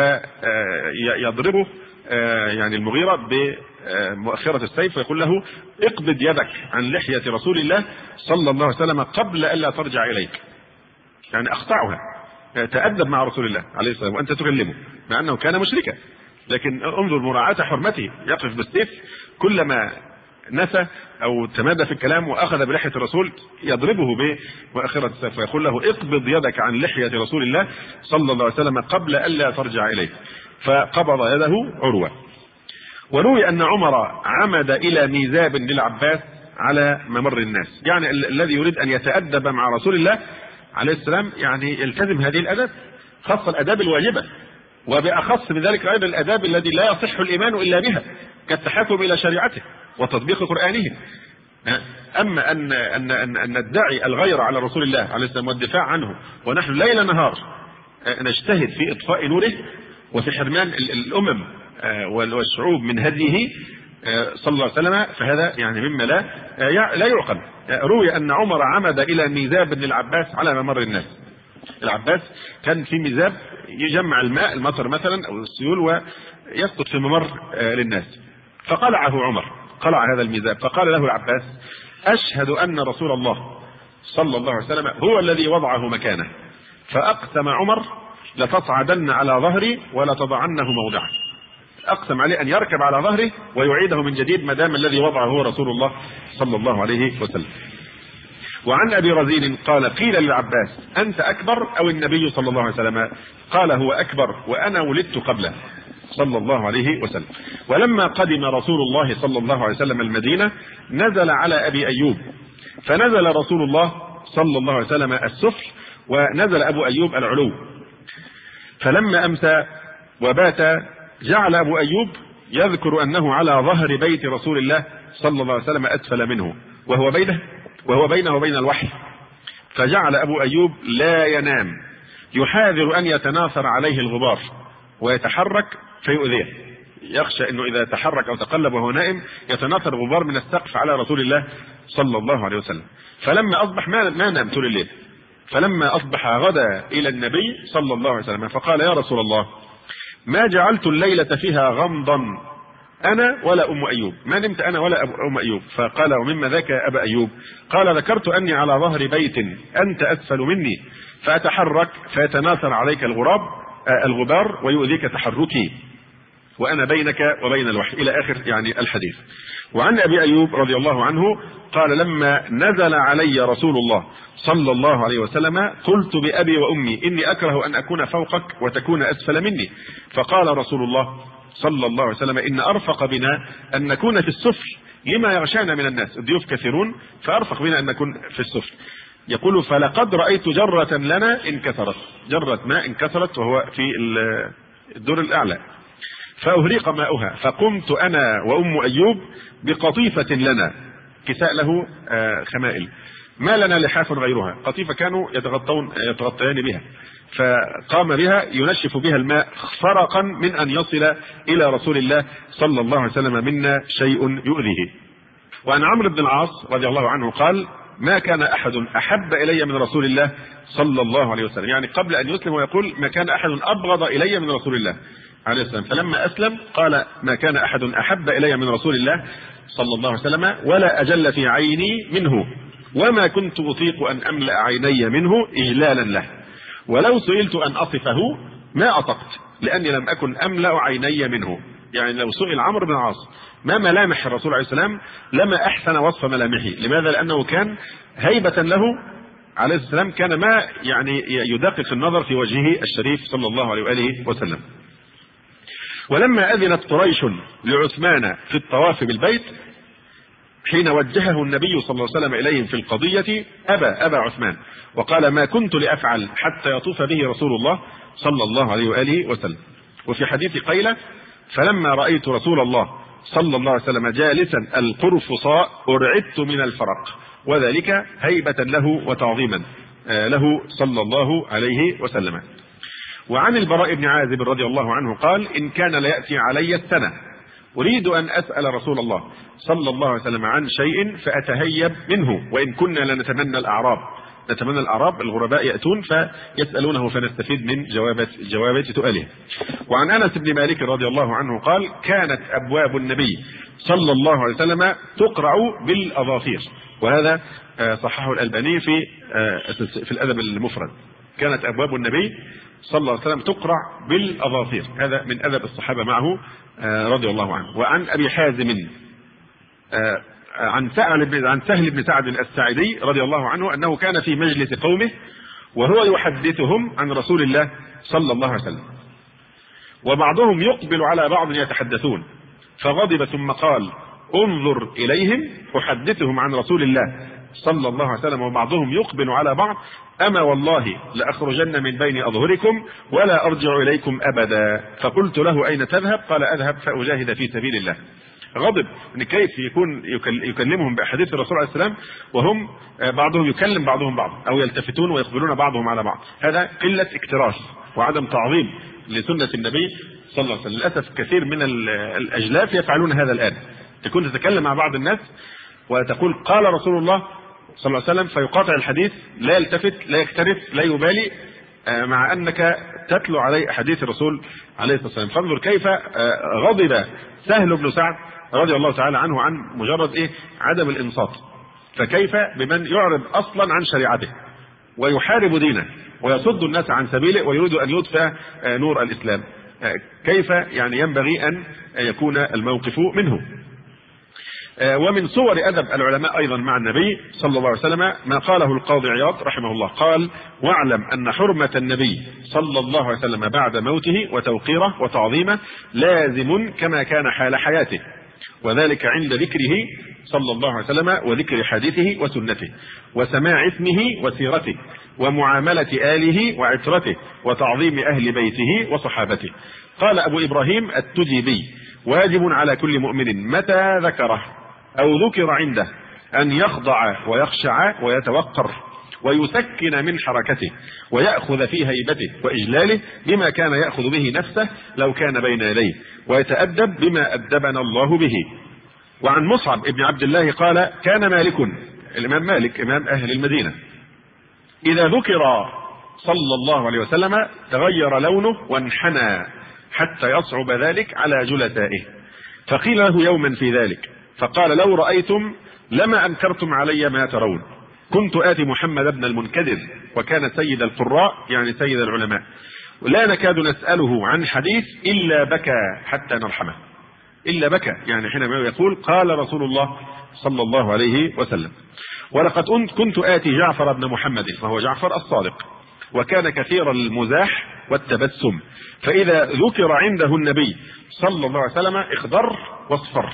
فيضربه يعني المغيرة بمؤخرة السيف ويقول له اقبض يدك عن لحية رسول الله صلى الله عليه وسلم قبل ألا ترجع إليك، يعني أقطعها، تأدب مع رسول الله عليه السلام وأنت تكلمه مع أنه كان مشركا، لكن انظر مراعاة حرمته، يقف بالسيف كلما نسى أو تمادى في الكلام وأخذ بلحية الرسول يضربه بمؤخرة السيف ويقول له اقبض يدك عن لحية رسول الله صلى الله عليه وسلم قبل ألا ترجع إليه، فقبض يده عروة. وروي أن عمر عمد إلى ميزاب للعباس على ممر الناس، يعني الذي يريد أن يتأدب مع رسول الله عليه السلام يعني يلتزم هذه الأداب، خاصة الأداب الواجبة، وبأخص من ذلك أيضا الأداب الذي لا يصح الإيمان إلا بها كالتحاكم إلى شريعته وتطبيق قرآنه. أما أن ندعي الغير على رسول الله عليه السلام والدفاع عنه ونحن ليل نهار نجتهد في إطفاء نوره وفي حرمان الأمم والشعوب من هديه صلى الله عليه وسلم، فهذا يعني مما لا يعقل. روي أن عمر عمد إلى ميزاب للعباس على ممر الناس. العباس كان في ميزاب يجمع المطر مثلا أو السيول ويسقط في ممر للناس، فقلعه عمر، قلع هذا الميزاب، فقال له العباس أشهد أن رسول الله صلى الله عليه وسلم هو الذي وضعه مكانه، فأقسم عمر لتصعدن على ظهري ولا تضعنه موضعه، أقسم عليه أن يركب على ظهره ويعيده من جديد ما دام الذي وضعه هو رسول الله صلى الله عليه وسلم. وعن أبي رزين قال قيل للعباس أنت أكبر أو النبي صلى الله عليه وسلم؟ قال هو أكبر وأنا ولدت قبله صلى الله عليه وسلم. ولما قدم رسول الله صلى الله عليه وسلم المدينة نزل على أبي أيوب، فنزل رسول الله صلى الله عليه وسلم السفل ونزل أبو أيوب العلو، فلما أمسى وبات جعل أبو أيوب يذكر أنه على ظهر بيت رسول الله صلى الله عليه وسلم أسفل منه وهو بينه وبين الوحي، فجعل أبو أيوب لا ينام يحاذر أن يتناثر عليه الغبار ويتحرك فيؤذيه، يخشى أنه إذا تحرك أو تقلب وهو نائم يتناثر غبار من السقف على رسول الله صلى الله عليه وسلم. فلما أصبح ما نام طول الليل، فلما أصبح غدا إلى النبي صلى الله عليه وسلم فقال يا رسول الله ما جعلت الليلة فيها غمضا أنا ولا أم أيوب، ما نمت أنا ولا أم أيوب. فقال ومما ذاك يا أبا أيوب؟ قال ذكرت أني على ظهر بيت أنت أسفل مني فأتحرك فيتناثر عليك الغبار ويؤذيك تحركي وأنا بينك وبين الوحي، إلى آخر يعني الحديث. وعن أبي أيوب رضي الله عنه قال لما نزل علي رسول الله صلى الله عليه وسلم قلت بأبي وأمي إني أكره أن أكون فوقك وتكون أسفل مني، فقال رسول الله صلى الله عليه وسلم إن أرفق بنا أن نكون في السفل لما يغشانا من الناس، الضيوف كثيرون فأرفق بنا أن نكون في السفل. يقول فلقد رأيت جرة لنا انكسرت، جرة ماء انكسرت وهو في الدور الأعلى، فأهريق ماؤها، فقمت أنا وأم أيوب بقطيفة لنا، كساء له خمائل، ما لنا لحاف غيرها، قطيفة كانوا يتغطيان بها، فقام بها ينشف بها الماء فرقا من أن يصل إلى رسول الله صلى الله عليه وسلم منا شيء يؤذيه. وعن عمرو بن العاص رضي الله عنه قال ما كان أحد أحب إلي من رسول الله صلى الله عليه وسلم، يعني قبل أن يسلم ويقول ما كان أحد أبغض إلي من رسول الله، عليه السلام. فلما أسلم قال: ما كان أحد أحب إلي من رسول الله صلى الله عليه وسلم ولا أجل في عيني منه، وما كنت أطيق أن أملأ عيني منه إجلالا له، ولو سئلت أن أصفه ما أطقت لأني لم أكن أملأ عيني منه. يعني لو سئل عمرو بن العاص ما ملامح الرسول عليه السلام لما أحسن وصف ملامحه. لماذا؟ لأنه كان هيبة له عليه السلام، كان ما يعني يدقق النظر في وجهه الشريف صلى الله عليه وآله وسلم. ولما أذنت قريش لعثمان في الطواف بالبيت حين وجهه النبي صلى الله عليه وسلم إليهم في القضية أبى عثمان، وقال: ما كنت لأفعل حتى يطوف به رسول الله صلى الله عليه وآله وسلم. وفي حديث قيلة: فلما رأيت رسول الله صلى الله عليه وسلم جالسا القرفصاء أرعدت من الفرق، وذلك هيبة له وتعظيما له صلى الله عليه وسلم. وعن البراء بن عازب رضي الله عنه قال: إن كان ليأتي علي السنة أريد أن أسأل رسول الله صلى الله عليه وسلم عن شيء فأتهيب منه، وإن كنا لنتمنى الأعراب، نتمنى الأعراب الغرباء يأتون فيسألونه فنستفيد من جوابات سؤاله. وعن أنس بن مالك رضي الله عنه قال: كانت أبواب النبي صلى الله عليه وسلم تقرع بالأظافير، وهذا صححه الألباني في الأدب المفرد. كانت أبواب النبي صلى الله عليه وسلم تقرع بالأظافير، هذا من أدب الصحابة معه رضي الله عنه. وعن أبي حازم عن سهل بن سعد الساعدي رضي الله عنه أنه كان في مجلس قومه وهو يحدثهم عن رسول الله صلى الله عليه وسلم، وبعضهم يقبل على بعض يتحدثون، فغضب ثم قال: انظر إليهم أحدثهم عن رسول الله صلى الله عليه وسلم وبعضهم يقبل على بعض، أما والله لأخرجن من بين أظهركم ولا أرجع إليكم أبدا. فقلت له: أين تذهب؟ قال: أذهب فأجاهد في سبيل الله. غضب ان كيف يكلمهم بأحاديث الرسول عليه السلام وهم بعضهم يكلم بعضهم بعض او يلتفتون ويقبلون بعضهم على بعض. هذا قلة اكتراث وعدم تعظيم لسنة النبي صلى الله عليه وسلم. للأسف كثير من الأجلاف يفعلون هذا الآن. تكون تتكلم مع بعض الناس وتقول: قال رسول الله صلى الله عليه وسلم، فيقاطع الحديث، لا يلتفت، لا يكترث، لا يبالي، مع أنك تتلو عليه أحاديث الرسول عليه الصلاة والسلام. فانظر كيف غضب سهل بن سعد رضي الله تعالى عنه عن مجرد عدم الانصات، فكيف بمن يعرض اصلا عن شريعته ويحارب دينه ويصد الناس عن سبيله ويريد ان يطفئ نور الاسلام؟ كيف يعني ينبغي ان يكون الموقف منه؟ ومن صور ادب العلماء ايضا مع النبي صلى الله عليه وسلم ما قاله القاضي عياض رحمه الله، قال: واعلم ان حرمة النبي صلى الله عليه وسلم بعد موته وتوقيره وتعظيمه لازم كما كان حال حياته، وذلك عند ذكره صلى الله عليه وسلم وذكر حديثه وسنته وسماع اسمه وسيرته ومعاملة آله وعترته وتعظيم أهل بيته وصحابته. قال أبو إبراهيم التجيبي: واجب على كل مؤمن متى ذكره أو ذكر عنده أن يخضع ويخشع ويتوقر ويسكن من حركته ويأخذ في هيبته وإجلاله بما كان يأخذ به نفسه لو كان بين يديه، ويتأدب بما أدبنا الله به. وعن مصعب ابن عبد الله قال: كان مالك، الإمام مالك إمام أهل المدينة، إذا ذكر صلى الله عليه وسلم تغير لونه وانحنى حتى يصعب ذلك على جلسائه، فقيل له يوما في ذلك فقال: لو رأيتم لما أنكرتم علي ما ترون، كنت آتي محمد بن المنكدر وكان سيد القراء يعني سيد العلماء، ولا نكاد نسأله عن حديث إلا بكى حتى نرحمه. إلا بكى يعني حينما يقول قال رسول الله صلى الله عليه وسلم. ولقد كنت آتي جعفر بن محمد، فهو جعفر الصادق، وكان كثير المزاح والتبسم، فإذا ذكر عنده النبي صلى الله عليه وسلم اخضر واصفر،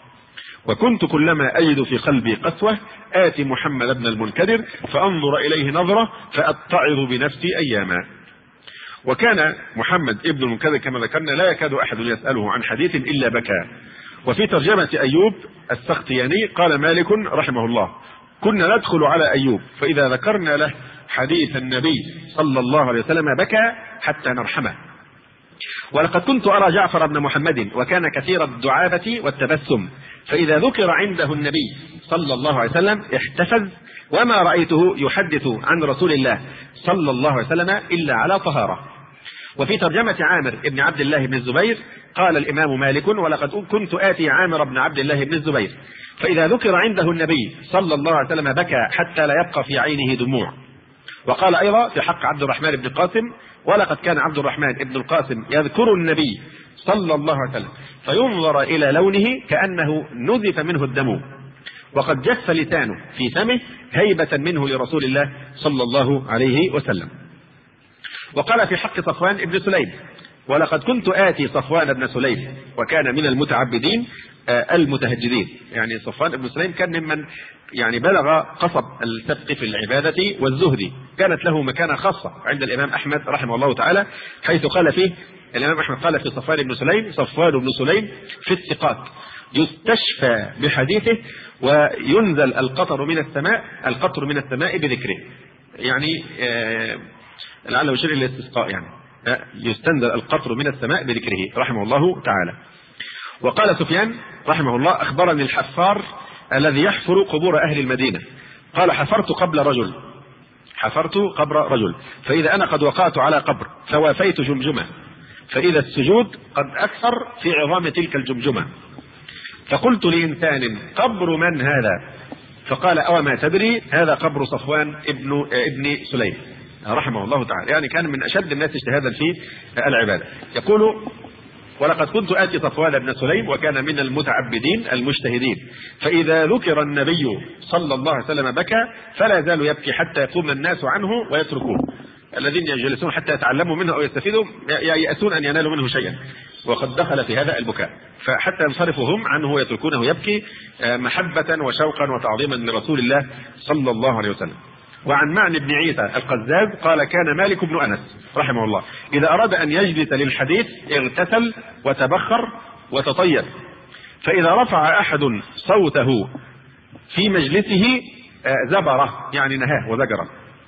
وكنت كلما أجد في قلبي قسوة آتي محمد بن المنكدر فأنظر إليه نظرة فأتعظ بنفسي أياما. وكان محمد ابن المنكدر كما ذكرنا لا يكاد أحد يسأله عن حديث إلا بكى. وفي ترجمة أيوب السختياني قال مالك رحمه الله: كنا ندخل على أيوب فإذا ذكرنا له حديث النبي صلى الله عليه وسلم بكى حتى نرحمه. ولقد كنت أرى جعفر بن محمد وكان كثير الدعابة والتبسم، فإذا ذكر عنده النبي صلى الله عليه وسلم احتفز، وما رأيته يحدث عن رسول الله صلى الله عليه وسلم إلا على طهارة. وفي ترجمة عامر بن عبد الله بن الزبير قال الإمام مالك: ولقد كنت آتي عامر بن عبد الله بن الزبير فإذا ذكر عنده النبي صلى الله عليه وسلم بكى حتى لا يبقى في عينه دموع. وقال أيضا في حق عبد الرحمن بن القاسم: ولقد كان عبد الرحمن بن القاسم يذكر النبي صلى الله عليه وسلم فينظر إلى لونه كأنه نزف منه الدم، وقد جف لسانه في فمه هيبة منه لرسول الله صلى الله عليه وسلم. وقال في حق صفوان بن سليم: ولقد كنت آتي صفوان بن سليم وكان من المتعبدين المتهجدين. يعني صفوان بن سليم كان ممن يعني بلغ قصب السبق في العبادة والزهد، كانت له مكانة خاصة عند الإمام أحمد رحمه الله تعالى، حيث قال فيه الإمام أحمد قال في صفوان بن سليم: صفوان بن سليم في الثقات يستشفى بحديثه وينزل القطر من السماء بذكره. يعني لعله يشير الى الاستسقاء، يعني يستنزل القطر من السماء بذكره رحمه الله تعالى. وقال سفيان رحمه الله: أخبرني الحفار الذي يحفر قبور أهل المدينة قال: حفرت قبر رجل فإذا أنا قد وقعت على قبر فوافيت جمجمة، فإذا السجود قد أكثر في عظام تلك الجمجمة، فقلت لإنسان: قبر من هذا؟ فقال: أو ما تدري هذا قبر صفوان ابن سليم رحمه الله تعالى. يعني كان من أشد الناس اجتهادا في العبادة. يقول: ولقد كنت آتي صفوان بن سليم وكان من المتعبدين المجتهدين فإذا ذكر النبي صلى الله عليه وسلم بكى فلا يزال يبكي حتى يقوم الناس عنه ويتركوه. الذين يجلسون حتى يتعلموا منه أو يستفيدوا يأسون أن ينالوا منه شيئا، وقد دخل في هذا البكاء، فحتى ينصرفوا هم عنه ويتركونه يبكي محبة وشوقا وتعظيما لرسول الله صلى الله عليه وسلم. وعن معن بن عيسى القزاز قال: كان مالك بن أنس رحمه الله إذا أراد أن يجلس للحديث اغتسل وتبخر وتطيب، فإذا رفع أحد صوته في مجلسه زبره، يعني نهاه وزجره.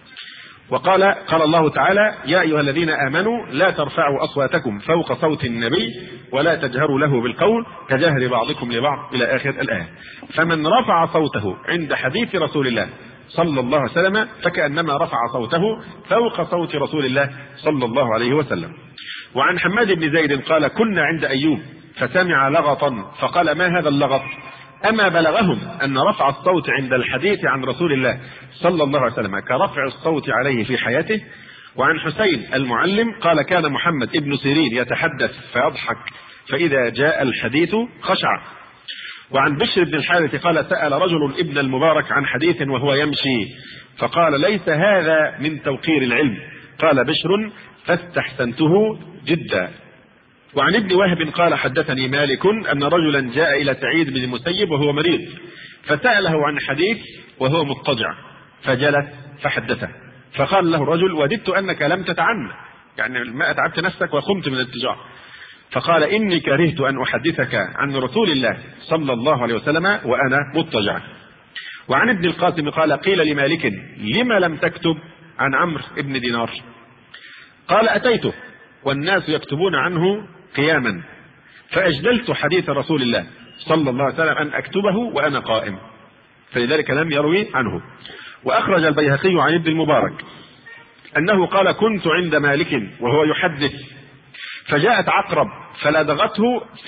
وقال الله تعالى: يا أيها الذين آمنوا لا ترفعوا أصواتكم فوق صوت النبي ولا تجهروا له بالقول كجهر بعضكم لبعض إلى آخر الآية. فمن رفع صوته عند حديث رسول الله صلى الله عليه وسلم فكأنما رفع صوته فوق صوت رسول الله صلى الله عليه وسلم. وعن حماد بن زيد قال: كنا عند أيوب فسمع لغطا فقال: ما هذا اللغط؟ أما بلغهم أن رفع الصوت عند الحديث عن رسول الله صلى الله عليه وسلم كرفع الصوت عليه في حياته. وعن حسين المعلم قال: كان محمد ابن سيرين يتحدث فيضحك فإذا جاء الحديث خشع. وعن بشر بن الحارث قال: سأل رجل ابن المبارك عن حديث وهو يمشي فقال: ليس هذا من توقير العلم. قال بشر: فاستحسنته جدا. وعن ابن وهب قال: حدثني مالك أن رجلا جاء إلى سعيد بن المسيب وهو مريض فسأله عن حديث وهو مضطجع فجلس فحدثه، فقال له الرجل: وددت أنك لم تتعنى، يعني ما أتعبت نفسك وقمت من الاتجاع. فقال: إني كرهت أن أحدثك عن رسول الله صلى الله عليه وسلم وأنا مضطجع. وعن ابن القاسم قال: قيل لمالك: لما لم تكتب عن عمرو بن دينار؟ قال: أتيته والناس يكتبون عنه قياما فأجدلت حديث رسول الله صلى الله عليه وسلم أن أكتبه وأنا قائم، فلذلك لم يروي عنه. وأخرج البيهقي عن ابن المبارك أنه قال: كنت عند مالك وهو يحدث فجاءت عقرب فلدغته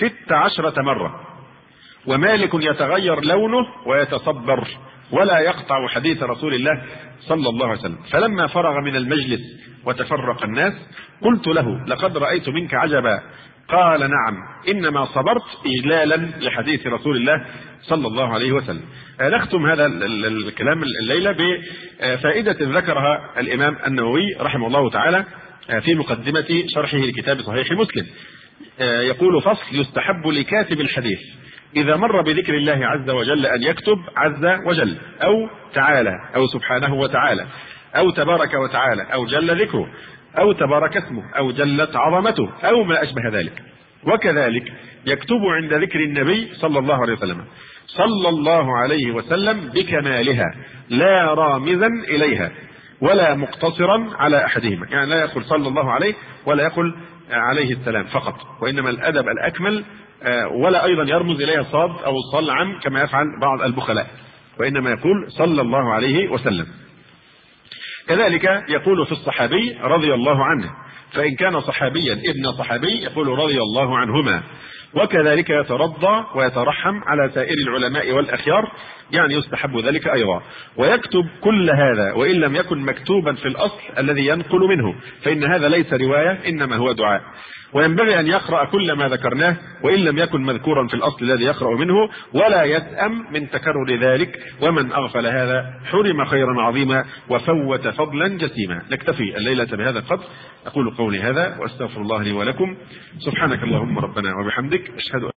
16 مرة، ومالك يتغير لونه ويتصبر ولا يقطع حديث رسول الله صلى الله عليه وسلم. فلما فرغ من المجلس وتفرق الناس قلت له: لقد رأيت منك عجبا. قال: نعم، إنما صبرت إجلالا لحديث رسول الله صلى الله عليه وسلم. نختم هذا الكلام الليلة بفائدة ذكرها الإمام النووي رحمه الله تعالى في مقدمة شرحه لكتاب صحيح مسلم. يقول: فصل: يستحب لكاتب الحديث إذا مر بذكر الله عز وجل أن يكتب عز وجل أو تعالى أو سبحانه وتعالى أو تبارك وتعالى أو جل ذكره أو تبارك اسمه أو جلت عظمته أو ما أشبه ذلك. وكذلك يكتب عند ذكر النبي صلى الله عليه وسلم صلى الله عليه وسلم بكمالها لا رامزا إليها ولا مقتصرا على أحدهما، يعني لا يقول صلى الله عليه ولا يقول عليه السلام فقط، وإنما الأدب الأكمل، ولا أيضا يرمز إليها صاد أو صل عن كما يفعل بعض البخلاء، وإنما يقول صلى الله عليه وسلم. كذلك يقول في الصحابي رضي الله عنه: فإن كان صحابيا ابن صحابي يقول رضي الله عنهما. وكذلك يترضى ويترحم على سائر العلماء والأخيار، يعني يستحب ذلك أيضا. ويكتب كل هذا وإن لم يكن مكتوبا في الأصل الذي ينقل منه، فإن هذا ليس رواية إنما هو دعاء. وينبغي أن يقرأ كل ما ذكرناه وإن لم يكن مذكورا في الأصل الذي يقرأ منه، ولا يسأم من تكرر ذلك، ومن أغفل هذا حرم خيرا عظيما وفوت فضلا جسيما. نكتفي الليلة بهذا القدر. أقول قولي هذا وأستغفر الله لي ولكم. سبحانك اللهم ربنا وبحمدك، أشهد